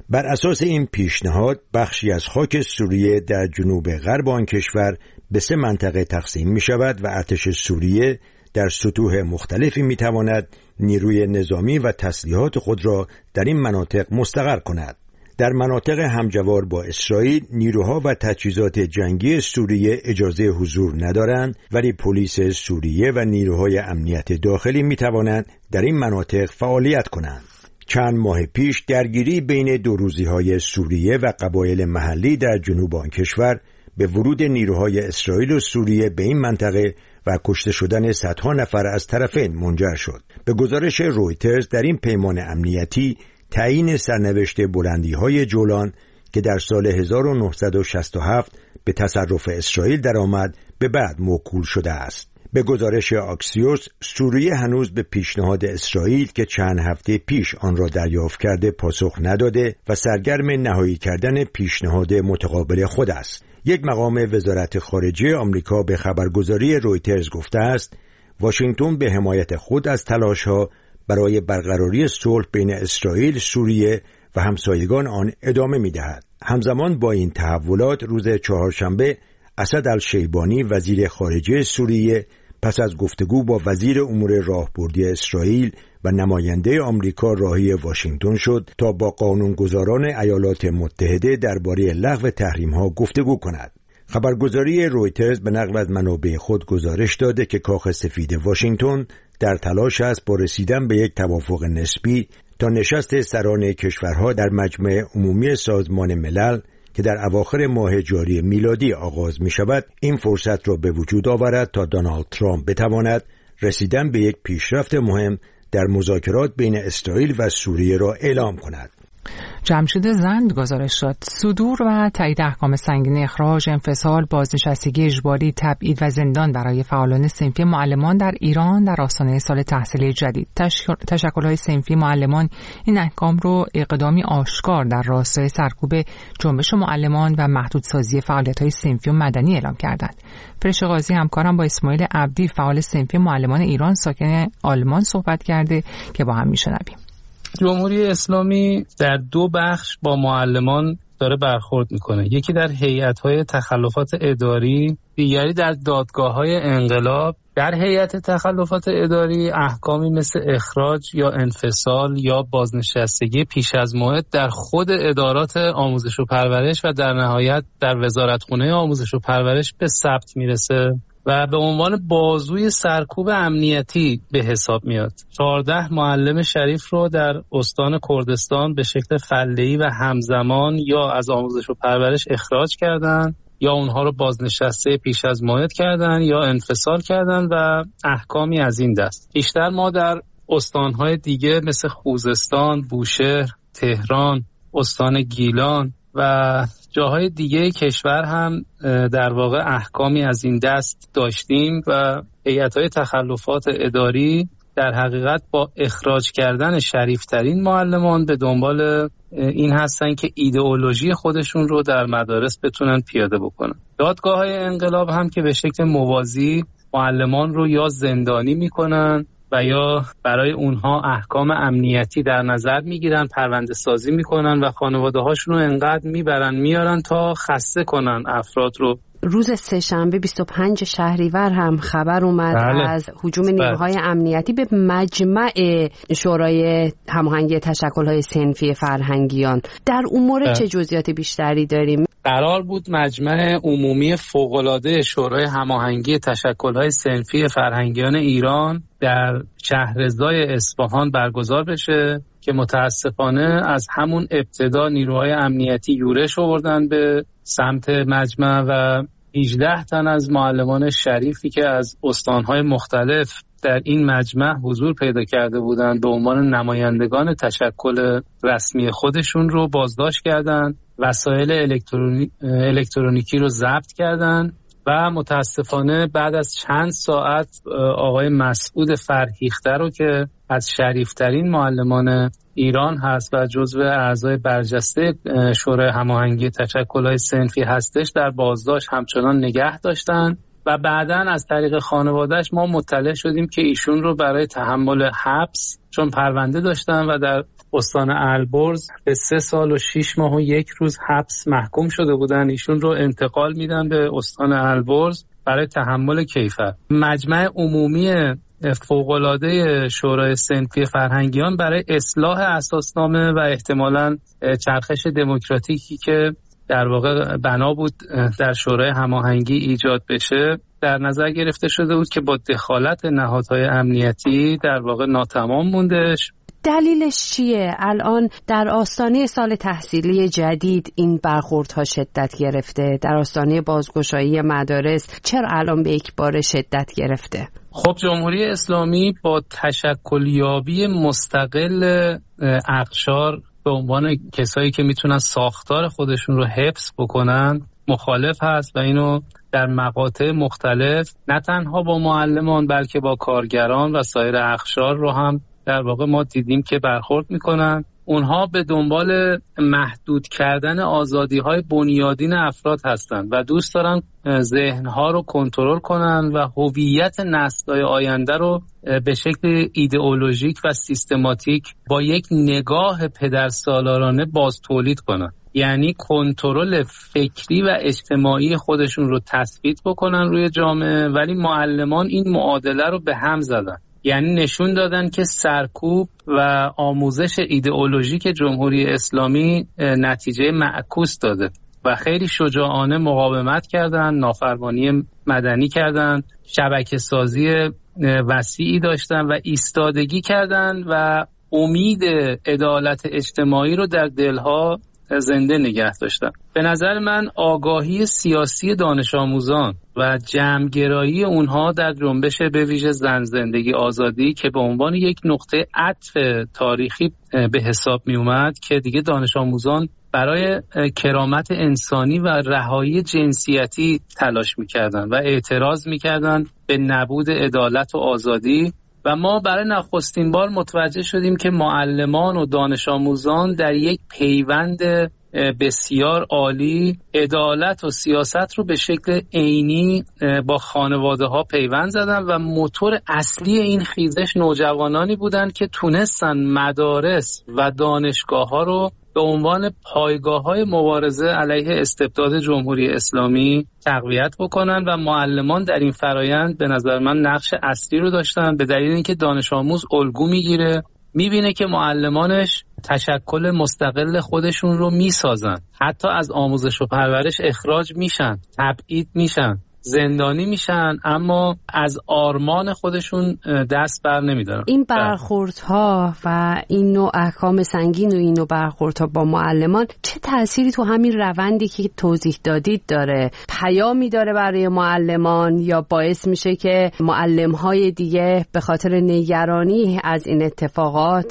بر اساس این پیشنهاد بخشی از خاک سوریه در جنوب غرب آن کشور به سه منطقه تقسیم می شود و ارتش سوریه در سطوح مختلفی می تواند نیروی نظامی و تسلیحات خود را در این مناطق مستقر کند. در مناطق همجوار با اسرائیل نیروها و تجهیزات جنگی سوریه اجازه حضور ندارند، ولی پلیس سوریه و نیروهای امنیت داخلی می توانند در این مناطق فعالیت کنند. چند ماه پیش درگیری بین دو روزی‌های سوریه و قبایل محلی در جنوب آن کشور به ورود نیروهای اسرائیل و سوریه به این منطقه و کشته شدن صدها نفر از طرفین منجر شد. به گزارش رویترز در این پیمان امنیتی تعیین سرنوشت بلندی‌های جولان که در سال هزار و نهصد و شصت و هفت به تصرف اسرائیل درآمد به بعد موکول شده است. به گزارش آکسیوس، سوریه هنوز به پیشنهاد اسرائیل که چند هفته پیش آن را دریافت کرده پاسخ نداده و سرگرم نهایی کردن پیشنهاد متقابل خود است. یک مقام وزارت خارجه آمریکا به خبرگزاری رویترز گفته است واشنگتن به حمایت خود از تلاش‌ها برای برقراری صلح بین اسرائیل، سوریه و همسایگان آن ادامه می‌دهد. همزمان با این تحولات روز چهارشنبه اسد الشیبانی وزیر خارجه سوریه پس از گفتگو با وزیر امور راهبردی اسرائیل و نماینده آمریکا راهی واشنگتن شد تا با قانونگذاران ایالات متحده درباره لغو تحریم‌ها گفتگو کند. خبرگزاری رویترز به نقل از منابع خود گزارش داده که کاخ سفید واشنگتن در تلاش است با رسیدن به یک توافق نسبی تا نشست سران کشورها در مجمع عمومی سازمان ملل که در اواخر ماه جاری میلادی آغاز می شود این فرصت را به وجود آورد تا دونالد ترامپ بتواند رسیدن به یک پیشرفت مهم در مذاکرات بین اسرائیل و سوریه را اعلام کند. جمشید زند گزارش داد. صدور و تایید احکام سنگین اخراج، انفصال، بازنشستگی اجباری، تبعید و زندان برای فعالان صنفی معلمان در ایران در آستانه سال تحصیلی جدید. تشکل‌های صنفی معلمان این احکام رو اقدامی آشکار در راستای سرکوب جنبش معلمان و محدودسازی فعالیت‌های صنفی و مدنی اعلام کردند. فرشته قاضی همکارم با اسماعیل عبدی فعال صنفی معلمان ایران ساکن آلمان صحبت کرده که با هم میشنویم. جمهوری اسلامی در دو بخش با معلمان داره برخورد میکنه. یکی در هیئت‌های تخلفات اداری، دیگری در دادگاه‌های انقلاب. در هیئت تخلفات اداری احکامی مثل اخراج یا انفصال یا بازنشستگی پیش از موعد در خود ادارات آموزش و پرورش و در نهایت در وزارتخانه آموزش و پرورش به ثبت میرسه و به عنوان بازوی سرکوب امنیتی به حساب میاد. چهارده معلم شریف رو در استان کردستان به شکل فله‌ای و همزمان یا از آموزش و پرورش اخراج کردن یا اونها رو بازنشسته پیش از موعد کردن یا انفصال کردن و احکامی از این دست. بیشتر ما در استانهای دیگه مثل خوزستان، بوشهر، تهران، استان گیلان و جاهای دیگه کشور هم در واقع احکامی از این دست داشتیم و هیئت‌های تخلفات اداری در حقیقت با اخراج کردن شریفترین معلمان به دنبال این هستن که ایدئولوژی خودشون رو در مدارس بتونن پیاده بکنن. دادگاه‌های انقلاب هم که به شکل موازی معلمان رو یا زندانی میکنن و یا برای اونها احکام امنیتی در نظر میگیرن، پرونده سازی میکنن و خانواده هاشون رو انقدر میبرن میارن تا خسته کنن افراد رو. روز سه‌شنبه بیست و پنج شهریور هم خبر اومد بله. از هجوم نیروهای بله. امنیتی به مجمع شورای هماهنگی تشکل‌های صنفی فرهنگیان. در اون مورد بله. چه جزئیات بیشتری داریم؟ قرار بود مجمع عمومی فوق‌العاده شورای هماهنگی تشکل‌های صنفی فرهنگیان ایران در شهرضای اصفهان برگزار بشه که متاسفانه از همون ابتدا نیروهای امنیتی یورش آوردن به سمت مجمع و هجده تن از معلمان شریفی که از استانهای مختلف در این مجمع حضور پیدا کرده بودند به عنوان نمایندگان تشکل رسمی خودشون رو بازداشت کردند، وسایل الکترونی... الکترونیکی رو ضبط کردند و متاسفانه بعد از چند ساعت آقای مسعود فرهیخته رو که از شریفترین معلمان ایران هست و جزو اعضای برجسته شورای هماهنگی تشکل‌های صنفی هستش در بازداشت همچنان نگه داشتن و بعداً از طریق خانوادهش ما مطلع شدیم که ایشون رو برای تحمل حبس، چون پرونده داشتن و در استان البرز به سه سال و شش ماه و یک روز حبس محکوم شده بودن، ایشون رو انتقال میدن به استان البرز برای تحمل کیفر. مجمع عمومی فوق‌العاده شورای صنفی فرهنگیان برای اصلاح اساسنامه و احتمالاً چرخش دموکراتیکی که در واقع بنا بود در شورای هماهنگی ایجاد بشه در نظر گرفته شده بود که با دخالت نهادهای امنیتی در واقع ناتمام موندهش. دلیلش چیه؟ الان در آستانه سال تحصیلی جدید این برخوردها شدت گرفته، در آستانه بازگشایی مدارس چرا الان به یک بار شدت گرفته؟ خب جمهوری اسلامی با تشکلیابی مستقل اقشار به عنوان کسایی که میتونن ساختار خودشون رو حفظ بکنن مخالف هست و اینو در مقاطع مختلف نه تنها با معلمان بلکه با کارگران و سایر اقشار رو هم در واقع ما دیدیم که برخورد میکنن. اونها به دنبال محدود کردن آزادی‌های بنیادین افراد هستند و دوست دارن ذهن‌ها رو کنترل کنن و هویت نسل‌های آینده رو به شکل ایدئولوژیک و سیستماتیک با یک نگاه پدرسالارانه باز تولید کنن. یعنی کنترل فکری و اجتماعی خودشون رو تثبیت بکنن روی جامعه، ولی معلمان این معادله رو به هم زدن. یعنی نشون دادن که سرکوب و آموزش ایدئولوژیک جمهوری اسلامی نتیجه معکوس داده و خیلی شجاعانه مقاومت کردن، نافرمانی مدنی کردن، شبکه سازی وسیعی داشتن و ایستادگی کردن و امید عدالت اجتماعی رو در دلها زنده نگه داشتن. به نظر من آگاهی سیاسی دانش آموزان و جمع‌گرایی اونها در جنبش به ویژه زن زندگی آزادی که به عنوان یک نقطه عطف تاریخی به حساب می اومد که دیگه دانش آموزان برای کرامت انسانی و رهایی جنسیتی تلاش می‌کردند و اعتراض می‌کردند به نبود عدالت و آزادی و ما برای نخستین بار متوجه شدیم که معلمان و دانش آموزان در یک پیوند بسیار عالی عدالت و سیاست رو به شکل عینی با خانواده ها پیوند زدن و موتور اصلی این خیزش نوجوانانی بودند که تونستن مدارس و دانشگاه ها رو به عنوان پایگاه‌های مبارزه علیه استبداد جمهوری اسلامی تقویت بکنن و معلمان در این فرایند به نظر من نقش اصلی رو داشتن، به دلیل اینکه دانش آموز الگو میگیره، میبینه که معلمانش تشکل مستقل خودشون رو میسازن، حتی از آموزش و پرورش اخراج میشن، تبعید میشن، زندانی میشن، اما از آرمان خودشون دست بر نمیدارن. این برخوردها و این نوع احکام سنگین و این نوع برخوردها با معلمان چه تأثیری تو همین روندی که توضیح دادید داره؟ پیامی داره برای معلمان یا باعث میشه که معلم‌های دیگه به خاطر نگرانی از این اتفاقات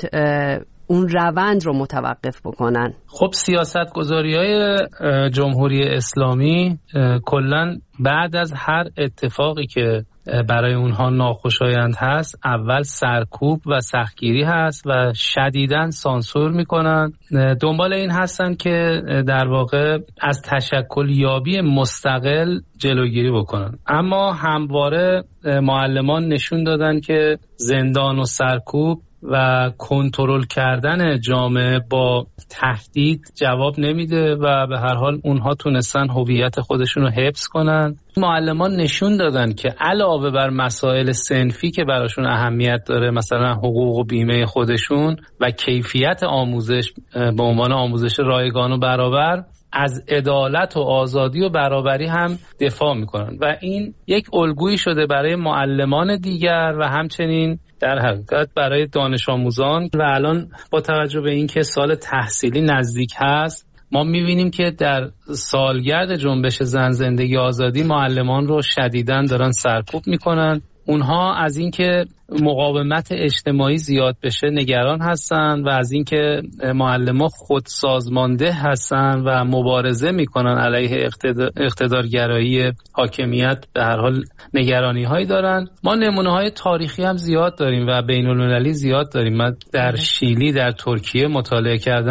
اون روند رو متوقف بکنن؟ خب سیاستگذاری‌های جمهوری اسلامی کلاً بعد از هر اتفاقی که برای اونها ناخوشایند هست اول سرکوب و سختگیری هست و شدیداً سانسور میکنن. دنبال این هستن که در واقع از تشکل یابی مستقل جلوگیری بکنن، اما همواره معلمان نشون دادن که زندان و سرکوب و کنترل کردن جامعه با تهدید جواب نمیده و به هر حال اونها تونستن هویت خودشون رو حفظ کنن. معلمان نشون دادن که علاوه بر مسائل صنفی که براشون اهمیت داره، مثلا حقوق و بیمه خودشون و کیفیت آموزش به عنوان آموزش رایگان و برابر، از عدالت و آزادی و برابری هم دفاع میکنن و این یک الگویی شده برای معلمان دیگر و همچنین در حقیقت برای دانش آموزان. و الان با توجه به اینکه سال تحصیلی نزدیک هست، ما می‌بینیم که در سالگرد جنبش زن زندگی آزادی معلمان رو شدیداً دارن سرکوب میکنن. اونها از اینکه مقاومت اجتماعی زیاد بشه نگران هستن و از اینکه معلمان خود سازمانده هستن و مبارزه میکنن علیه اقتدار، اقتدارگرایی حاکمیت، به هر حال نگرانی هایی دارن. ما نمونه های تاریخی هم زیاد داریم و بین المللی زیاد داریم. من در شیلی، در ترکیه مطالعه کردم،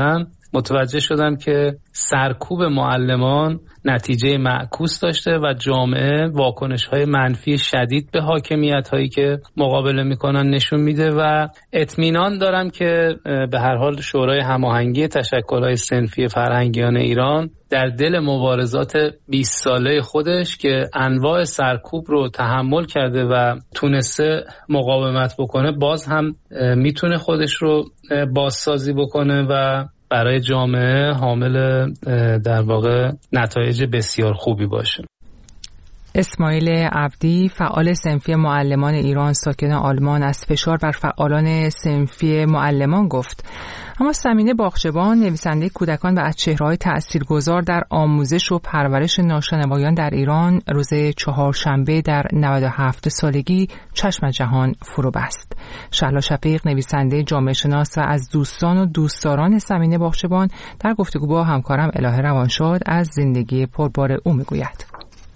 متوجه شدم که سرکوب معلمان نتیجه معکوس داشته و جامعه واکنش‌های منفی شدید به حاکمیت‌هایی که مقابله می‌کنن نشون میده و اطمینان دارم که به هر حال شورای هماهنگی تشکل‌های صنفی فرهنگیان ایران در دل مبارزات بیست ساله خودش که انواع سرکوب رو تحمل کرده و تونسته مقاومت بکنه، باز هم میتونه خودش رو بازسازی بکنه و برای جامعه حامل در واقع نتایج بسیار خوبی باشه. اسماعیل عبدی، فعال صنفی معلمان ایران ساکن آلمان، از فشار بر فعالان صنفی معلمان گفت. اما ثمینه باغچبان، نویسنده کودکان و از چهره‌های تأثیرگذار در آموزش و پرورش ناشنوایان در ایران، روز چهارشنبه در نود و هفت سالگی چشم جهان فرو بست. شهلا شفیق، نویسنده جامعه شناس و از دوستان و دوستداران ثمینه باغچبان، در گفتگو با همکارم الهه روانشاد از زندگی پربار او میگوید.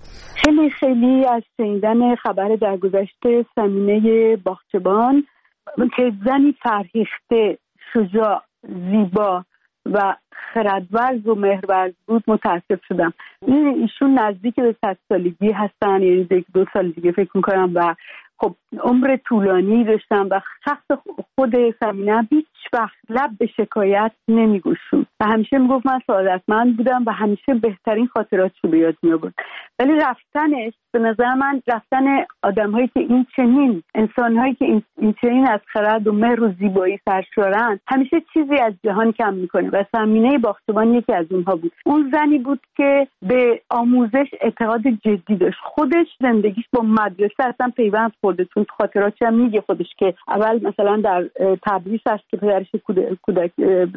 خیلی خیلی از شنیدن خبر درگذشت ثمینه باغچبان که زنی فرهیخته، شجاع، زیبا و خردورز و مهرورز بود متاسف شدم. این ایشون نزدیک به صد سالگی هستن، یعنی یک دو سال دیگه فکر میکنم و خب عمر طولانی داشتم و شخص خود ثمینه هیچ وقت لب به شکایت نمیگشود و همیشه میگفت من سعادتمند بودم و همیشه بهترین خاطراتش رو به یاد میآورد. ولی رفتنش به نظر من رفتن آدم‌هایی که این چنین انسان‌هایی که این, این چنین از خرد و مهر و زیبایی سرشارن همیشه چیزی از جهان کم میکنه و ثمینه باغچبان یکی از اونها بود. اون زنی بود که به آموزش اعتقاد جدی داشت. خودش زندگیش با مدرسه اصلا پیوند خورده، چون خاطراتش هم میگه خودش که اول مثلا در تبریز هست که پدرش کودک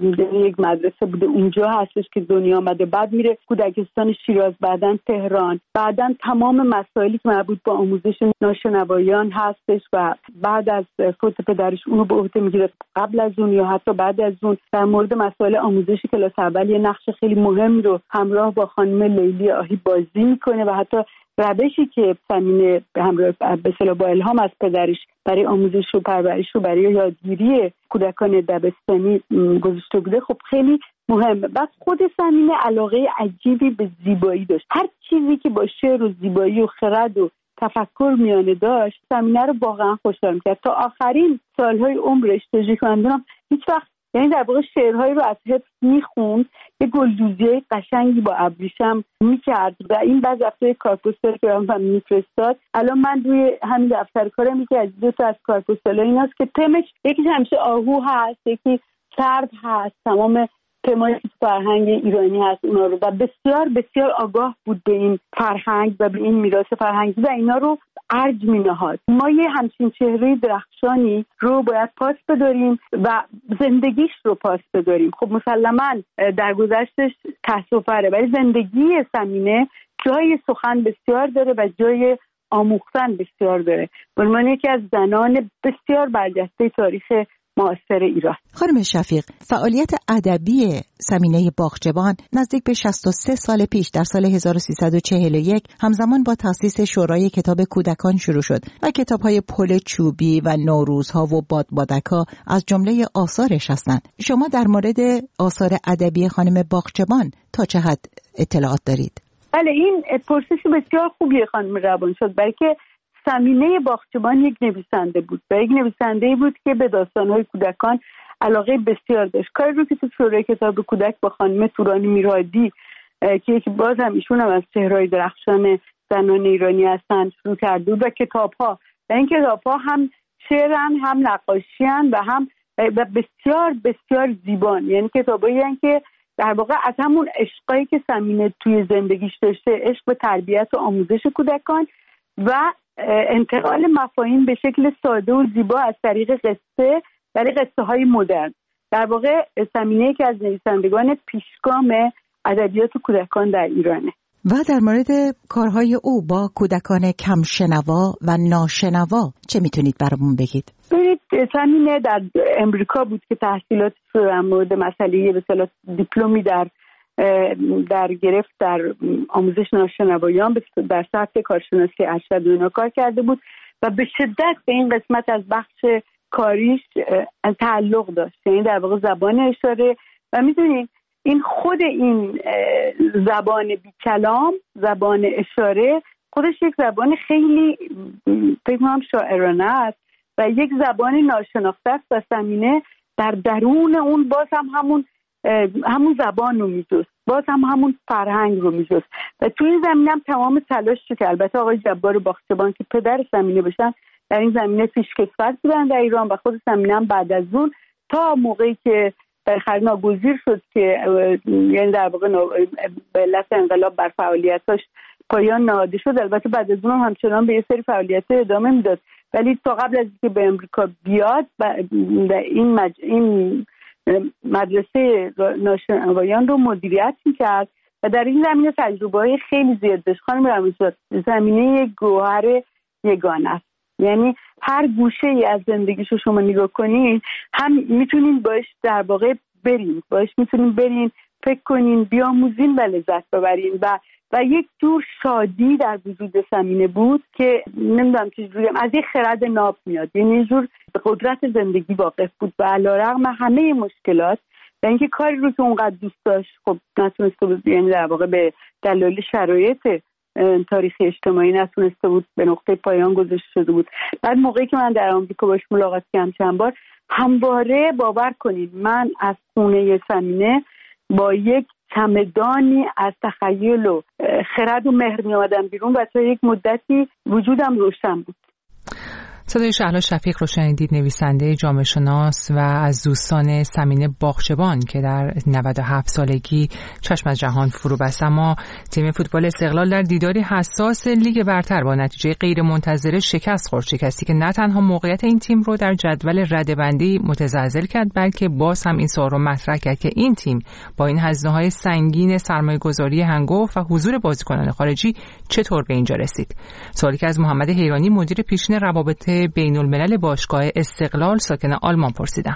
یک مدرسه بوده، اونجا هستش که دنیا آمده، بعد میره کودکستان شیراز، بعدن تهران، بعدن تمام مسائلی که مربوط به آموزش ناشنوایان هستش و بعد از فوت پدرش اونو به عهده میگیره. قبل از اون یا حتی بعد از اون در مورد مسائل آموزش کلاس اول یه نقش خیلی مهم رو همراه با خانم لیلی آهی بازی میکنه و حتی روشی که ثمینه به همراه به اصطلاح با الهام از پدرش برای آموزش و پرورش و برای یادگیری کودکان دبستانی گذاشته بوده خب خیلی مهمه. بس خود ثمینه علاقه عجیبی به زیبایی داشت. هر چیزی که با شعر و زیبایی و خرد و تفکر میانه داشت ثمینه رو واقعا خوشحال می‌کرد. تا آخرین سالهای عمرش تجربه‌ام هیچ وقت، یعنی در واقع شعرهایی رو از حفظ میخوند، یه گلدوزی قشنگی با ابریشم میکرد و این بعض دفتر کارپستال که هم میفرستاد. الان من روی همین دفتر کارم یکی از دو تا از کارپستال‌ها ایناست که تمش یکی همیشه آهو هست، یکی سرد هست، تمام تمایی که فرهنگ ایرانی هست اونا رو، و بسیار بسیار آگاه بود به این فرهنگ و به این میراث فرهنگی و اینا رو ارج می نهاد. ما یه همچین چهره درخشانی رو باید پاس بداریم و زندگیش رو پاس بداریم. خب مسلماً در گذشتش تأسف‌آوره، ولی زندگی ثمینه جای سخن بسیار داره و جای آموختن بسیار داره. به عنوان یکی از زنان بسیار برجسته تاریخ معاصر ایران. خانم شفیق، فعالیت ادبی ثمینه باغچبان نزدیک به شصت و سه سال پیش در سال هزار و سیصد و چهل و یک همزمان با تأسیس شورای کتاب کودکان شروع شد و کتاب‌های پل چوبی و نوروزها و بادبادک‌ها از جمله آثارش هستند. شما در مورد آثار ادبی خانم باغچبان تا چه حد اطلاعات دارید؟ بله، این پرسش بسیار خوبیه خانم روانشاد، برای که ثمینه باغچبان یک نویسنده بود و یک نویسنده‌ای بود که به داستان‌های کودکان علاقه بسیار داشت. کاری رو که تو شورای کتاب کودک با خانم تورانی میرادی که یکی باز هم ایشون هم از چهره‌های درخشان زنان ایرانی هستن شروع کرده بود و کتاب‌ها و این کتاب‌ها هم شعرن، هم نقاشی‌ان و هم و بسیار بسیار زیبان، یعنی کتابایی هستن که در واقع از همون عشقایی که ثمینه توی زندگیش داشته، عشق به تربیت و آموزش کودکان و انتقال مفاهیم به شکل ساده و زیبا از طریق قصه، برای قصه های مدرن. در واقع ثمینه که از نویسندگان پیشگام ادبیات کودکان در ایرانه. و در مورد کارهای او با کودکان کم شنوا و ناشنوا چه میتونید برامون بگید؟ ببینید، ثمینه در امریکا بود که تحصیلاتش رو در مورد مسئله به اصطلاح دیپلمی در در گرفت در آموزش ناشنوایان در سطح کارشناسی ارشد و اینا کار کرده بود و به شدت به این قسمت از بخش کاریش تعلق داشت، یعنی در واقع زبان اشاره. و میدونید این خود این زبان بی کلام، زبان اشاره، خودش یک زبان خیلی فکر کنم شاعرانه است و یک زبان ناشناخته است و ثمینه در درون اون باز هم همون همون زبان رو میجست، باز هم همون فرهنگ رو میجست و توی این زمینه هم تمام تلاش که البته آقای جبار باغچبان که پدر ثمینه باشن در این زمینه پیشکسوت بودن در ایران و خود ثمینه هم بعد از اون تا موقعی که بالاخره ناگزیر شد که یعنی در واقع به علت انقلاب بر فعالیتاش پایان نهاده شد، البته بعد از اون هم همچنان به یه سری فعالیت ادامه میداد، ولی تا قبل از اینکه به امریکا بیاد در این مج... این مدرسه ناشنوایان رو مدیریت میکرد و در این زمینه تجربه‌های خیلی زیاد داشت. خانم رمزی، زمینه گوهر یگانه است، یعنی هر گوشه ای از زندگیشو شما نگاه کنین هم میتونین باش در واقع برین، باش میتونین برین فکر کنین، بیاموزین و لذت ببرین و و یک جور شادی در وجود ثمینه بود که نمیدونم چجوری از یک خرد ناب میاد، یعنی یه جور به قدرت زندگی واقف بود و علیرغم همه مشکلات و اینکه کاری رو که اونقدر دوست داشت خب نتونسته بود، یعنی در واقع به دلایل شرایط تاریخی اجتماعی نتونسته بود به نقطه پایان گذاشته شده بود. بعد موقعی که من در آمریکا باش ملاقات کردم چند بار، همواره باور کنید من از خونه ثمینه با یک چمدانی از تخیل و خرد و مهر می آمدم بیرون و تا یک مدتی وجودم روشن بود. صدای شهلا شفیق رو شنیدید، نویسنده جامعه شناس و از دوستان ثمینه باغچبان که در نود و هفت سالگی چشم از جهان فرو بست. اما تیم فوتبال استقلال در دیداری حساس لیگ برتر با نتیجه غیر منتظره شکست خورد، شکستی که نه تنها موقعیت این تیم رو در جدول رده‌بندی متزلزل کرد بلکه باز هم این سوال رو مطرح کرد که این تیم با این هزینه‌های سنگین سرمایه‌گذاری هنگفت و حضور بازیکنان خارجی چطور به اینجا رسید. سوالی که از محمد حیرانی مدیر پیشین روابط بین الملل باشگاه استقلال ساکن آلمان پرسیدم.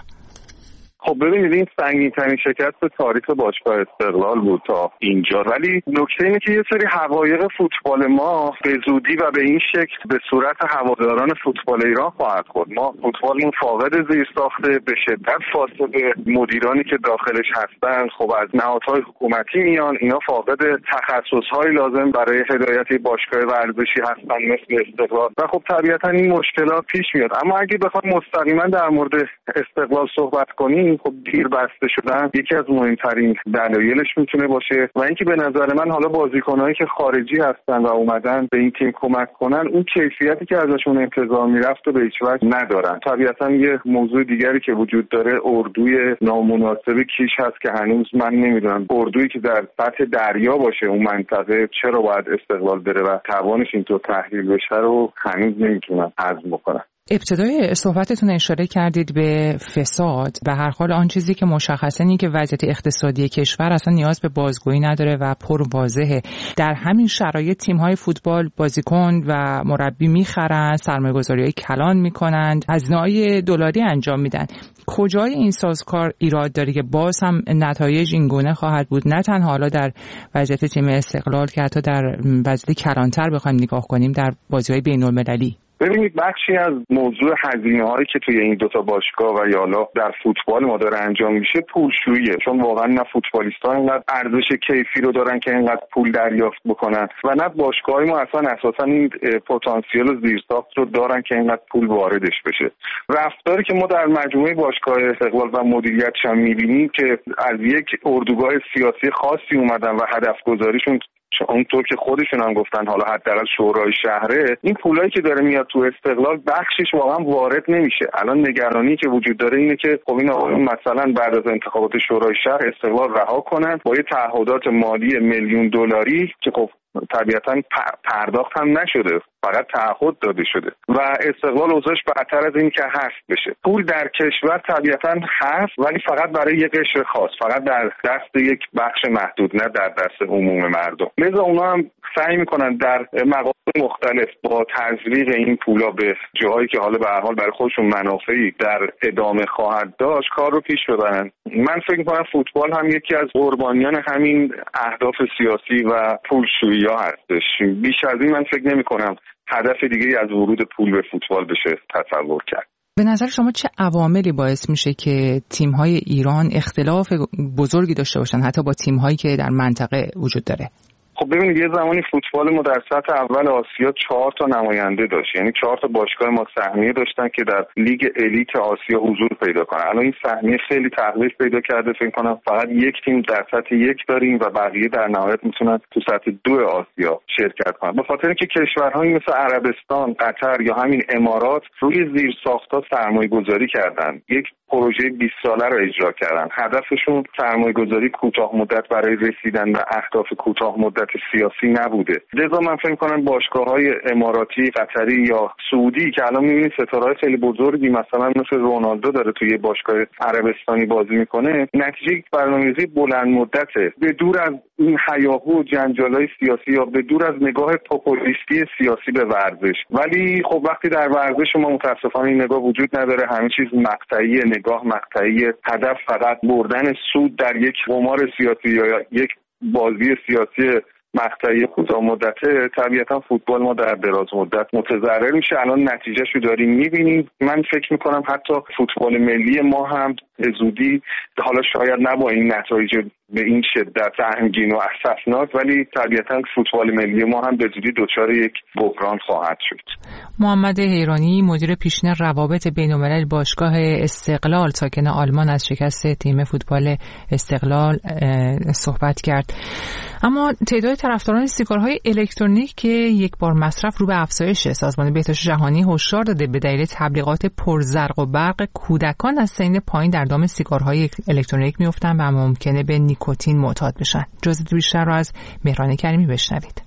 خب ببینید این سنگین ترین شکست تاریخ باشگاه استقلال بود تا اینجا، ولی نکته اینه که یه سری حقایق فوتبال ما به زودی و به این شکل به صورت هواداران فوتبال ایران خواهد خورد. ما فوتبالمون فاقد زیرساخته، به شدت فاسده، مدیرانی که داخلش هستن خب از نهادهای حکومتی میان، اینا فاقد تخصصهای لازم برای هدایت باشگاه ورزشی هستن مثل استقلال و خب طبیعتا این مشکلات پیش میاد. اما اگه بخوام مستقیما در مورد استقلال صحبت کنیم، خب دیر بسته شدن یکی از مهمترین دلایلش میتونه باشه و اینکه به نظر من حالا بازیکنایی که خارجی هستن و اومدن به این تیم کمک کنن اون کیفیتی که ازشون انتظار میرفت و به هیچ وجه ندارن. طبیعتا یه موضوع دیگری که وجود داره اردوی نامناسب کیش هست که هنوز من نمیدونم اردویی که در سطح دریا باشه اون منطقه چرا باید استقلال بره و توانش اینطور تحلیل بشه رو هنوز نمیتونم هضم بکنم. ابتدای صحبتتون اشاره کردید به فساد. به هر حال آن چیزی که مشخصه اینه که وضعیت اقتصادی کشور اصلا نیاز به بازگویی نداره و پر واضحه. در همین شرایط تیم‌های فوتبال بازیکن و مربی می‌خرن، سرمایه‌گذاری‌های کلان می‌کنند، هزینه‌های دلاری انجام میدن. کجای این سازکار ایراد داره که باز هم نتایج این گونه خواهد بود، نه تنها حالا در وضعیت تیم استقلال که حتی در وضعیت کلانتر بخوایم نگاه کنیم در بازی‌های بین‌المللی؟ ببینید بخشی از موضوع هزینه‌هایی که توی این دوتا باشگاه و یالا در فوتبال ما داره انجام میشه پولشوییه، چون واقعا نه فوتبالیست‌ها اینقدر ارزش کیفی رو دارن که اینقدر پول دریافت بکنن و نه باشگاه ما اصلا اساسا این پتانسیل و زیرساخت رو دارن که اینقدر پول واردش بشه. رفتاری که ما در مجموعه باشگاه استقلال و مدیریتش هم می‌بینیم که از یک اردوگاه سیاسی خاصی اومدن و هدف گذاریشون اونطور که خودشون هم گفتن حالا حداقل شورای شهره، این پولایی که داره میاد تو استقلال بخشش واقعا وارد نمیشه. الان نگرانی که وجود داره اینه که خب این آقایون مثلا بعد از انتخابات شورای شهر استقلال رها کنن با یه تعهدات مالی میلیون دلاری که خب طبیعتا پرداخت هم نشده، فقط تعهد داده شده و استقلال اوضاعش بدتر از این که هست بشه. پول در کشور طبیعتا هست ولی فقط برای یک قشر خاص، فقط در دست یک بخش محدود، نه در دست عموم مردم. لذا اونا هم سعی میکنن در مقاطع مختلف با تزریق این پولا به جاهایی که حالا به هر حال برای خودشون منافعی در ادامه خواهد داشت کار رو پیش ببرن. من فکر میکنم فوتبال هم یکی از قربانیان همین اهداف سیاسی و پولشویی ها هستش. بیش از این من فکر نمی کنم هدف دیگه از ورود پول به فوتبال بشه تصور کرد. به نظر شما چه عواملی باعث میشه که تیم‌های ایران اختلاف بزرگی داشته باشن حتی با تیم‌هایی که در منطقه وجود داره؟ خب ببینید یه زمانی فوتبال ما در سطح اول آسیا چهار تا نماینده داشت، یعنی چهار تا باشگاه ما سهمیه داشتن که در لیگ الیت آسیا حضور پیدا کنن. الان این سهمیه خیلی تقلیص پیدا کرده، فکر کنم فقط یک تیم در سطح یک داریم و بقیه در نهایت میتونن تو سطح دو آسیا شرکت کنن. به خاطر اینکه کشورهایی مثل عربستان، قطر یا همین امارات روی زیرساخت‌ها سرمایه‌گذاری کردن، یک پروژه بیست ساله رو اجرا کردن. هدفشون سرمایه‌گذاری کوتاه مدت برای رسیدن به اهداف کوتاه مدت سیاسی نبوده. لذا من فکر می‌کنم باشگاه‌های اماراتی، قطری یا سعودی که الان می‌بینید ستاره‌های خیلی بزرگی مثلا مثل رونالدو داره توی باشگاه عربستانی بازی می‌کنه، نتیجه برنامه‌ریزی بلند مدته، به دور از این هیاهو و جنجال‌های سیاسی یا به دور از نگاه پاپولیستی سیاسی به ورزش. ولی خب وقتی در ورزش ما متأسفانه این نگاه وجود نداره، همه چیز مقطعی، نگاه مقطعی، هدف فقط بردن سود در یک قمار سیاسی یا یک بازی سیاسی مقطعی کوتاه مدته، طبیعتا فوتبال ما در دراز مدت متضرر میشه. الان نتیجهشو داریم میبینیم. من فکر میکنم حتی فوتبال ملی ما هم به زودی، حالا شاید نه با این نتایج به این شدت سهمگین و اسفناک، ولی طبیعتا فوتبال ملی ما هم به زودی دچار یک بحران خواهد شد. محمد حیرانی مدیر پیشین روابط بین‌الملل باشگاه استقلال ساکن آلمان از شکست تیم فوتبال استقلال صحبت کرد. اما تعداد طرفداران سیگارهای الکترونیک که یک بار مصرف رو به افزایش، سازمان بهداشت جهانی هشدار داده به دلیل تبلیغات پرزرق و برق کودکان از سن پایین در دام سیگارهای الکترونیک میافتند و ممکنه به نیکوتین معتاد بشن. جزئیات بیشتر رو از مهران کریمی بشنوید.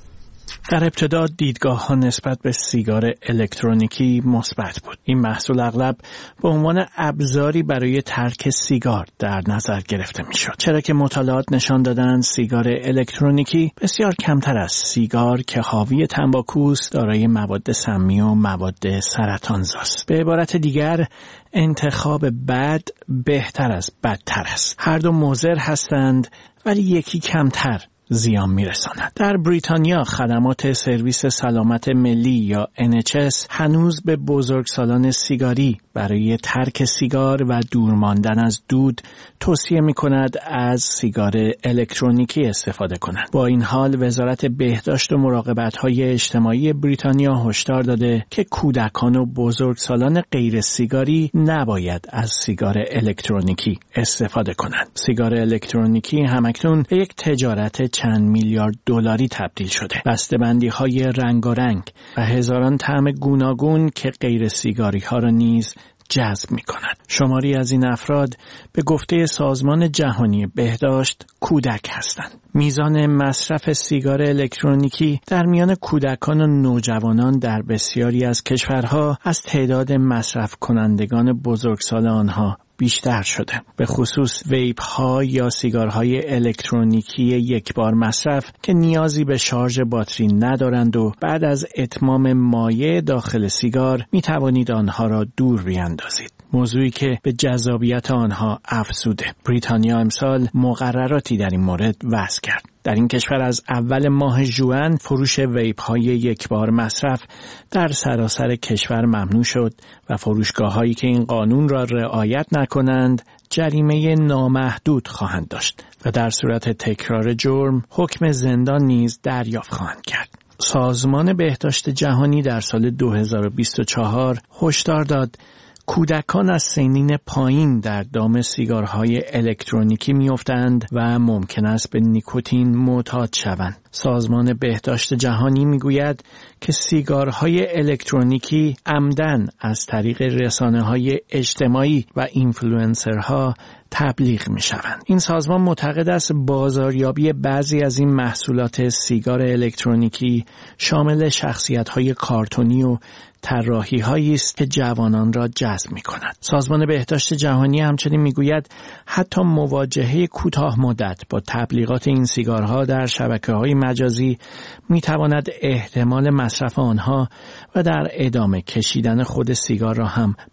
در ابتدا دیدگاه ها نسبت به سیگار الکترونیکی مثبت بود. این محصول اغلب به عنوان ابزاری برای ترک سیگار در نظر گرفته می شد. چرا که مطالعات نشان دادند سیگار الکترونیکی بسیار کمتر از سیگار که حاوی تنباکوست دارای مواد سمی و مواد سرطانزاست. به عبارت دیگر انتخاب بد بهتر از بدتر است. هر دو مضر هستند ولی یکی کمتر زیان میرساند. در بریتانیا خدمات سرویس سلامت ملی یا ان اچ اس هنوز به بزرگسالان سیگاری برای ترک سیگار و دور ماندن از دود توصیه می کند از سیگار الکترونیکی استفاده کنند. با این حال وزارت بهداشت و مراقبت‌های اجتماعی بریتانیا هشدار داده که کودکان و بزرگسالان غیر سیگاری نباید از سیگار الکترونیکی استفاده کنند. سیگار الکترونیکی همکنون به یک تجارت چند میلیارد دلاری تبدیل شده. بسته‌بندی‌های رنگارنگ و هزاران طعم گوناگون که غیر سیگاری ها را نیز جذب می کند. شماری از این افراد به گفته سازمان جهانی بهداشت کودک هستند. میزان مصرف سیگار الکترونیکی در میان کودکان و نوجوانان در بسیاری از کشورها از تعداد مصرف کنندگان بزرگسال آنها بیشتر شده. به خصوص ویپ ها یا سیگارهای الکترونیکی یک بار مصرف که نیازی به شارژ باتری ندارند و بعد از اتمام مایع داخل سیگار می توانید آنها را دور بیاندازید. موضوعی که به جذابیت آنها افزوده. بریتانیا امسال مقرراتی در این مورد وضع کرد. در این کشور از اول ماه ژوئن فروش ویپ های یک بار مصرف در سراسر کشور ممنوع شد و فروشگاه هایی که این قانون را رعایت نکنند جریمه نامحدود خواهند داشت و در صورت تکرار جرم حکم زندان نیز دریافت خواهند کرد. سازمان بهداشت جهانی در سال دو هزار و بیست و چهار هشدار داد کودکان از سنین پایین در دام سیگارهای الکترونیکی می‌افتند و ممکن است به نیکوتین معتاد شوند. سازمان بهداشت جهانی میگوید که سیگارهای الکترونیکی عمداً از طریق رسانه‌های اجتماعی و اینفلوئنسرها تبلیغ می شوند. این سازمان معتقد است بازاریابی بعضی از این محصولات سیگار الکترونیکی شامل شخصیت‌های کارتونی و طراحی هایی است که جوانان را جذب می کند. سازمان بهداشت جهانی همچنین می گوید حتی مواجهه کوتاه مدت با تبلیغات این سیگارها در شبکه‌های مجازی می تواند احتمال مصرف آنها و در ادامه کشیدن خود سیگار را هم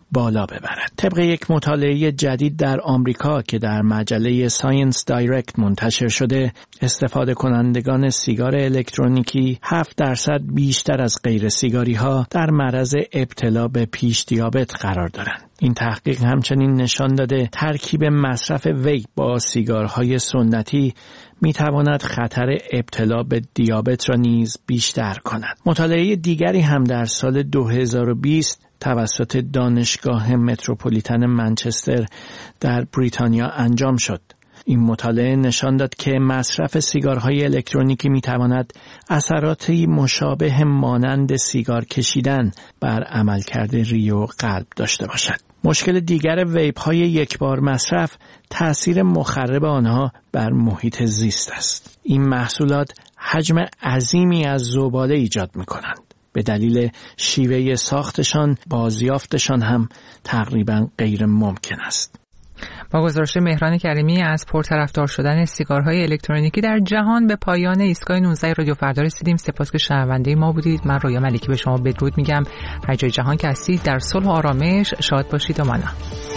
بالا ببرد. طبق یک مطالعه جدید در آمریکا که در مجله ساینس دایرکت منتشر شده، استفاده کنندگان سیگار الکترونیکی هفت درصد بیشتر از غیر سیگاری ها در معرض ابتلا به پیش دیابت قرار دارند. این تحقیق همچنین نشان داده ترکیب مصرف ویپ با سیگارهای سنتی می تواند خطر ابتلا به دیابت را نیز بیشتر کند. مطالعه دیگری هم در سال دو هزار و بیست توسط دانشگاه متروپولیتن منچستر در بریتانیا انجام شد. این مطالعه نشان داد که مصرف سیگارهای الکترونیکی می تواند اثراتی مشابه مانند سیگار کشیدن بر عملکرد ریه و قلب داشته باشد. مشکل دیگر ویپ های یک بار مصرف تأثیر مخرب آنها بر محیط زیست است. این محصولات حجم عظیمی از زباله ایجاد می کنند. به دلیل شیوه ساختشان بازیافتشان هم تقریبا غیر ممکن است. با گزارش مهران کریمی از پرطرفدار شدن سیگارهای الکترونیکی در جهان به پایان ایستگاه نوزده رادیو فردا رسیدیم. سپاس که شنونده ما بودید. من رویا ملکی به شما بدرود میگم. هر جای جهان که هستید در صلح و آرامش شاد باشید و مانا.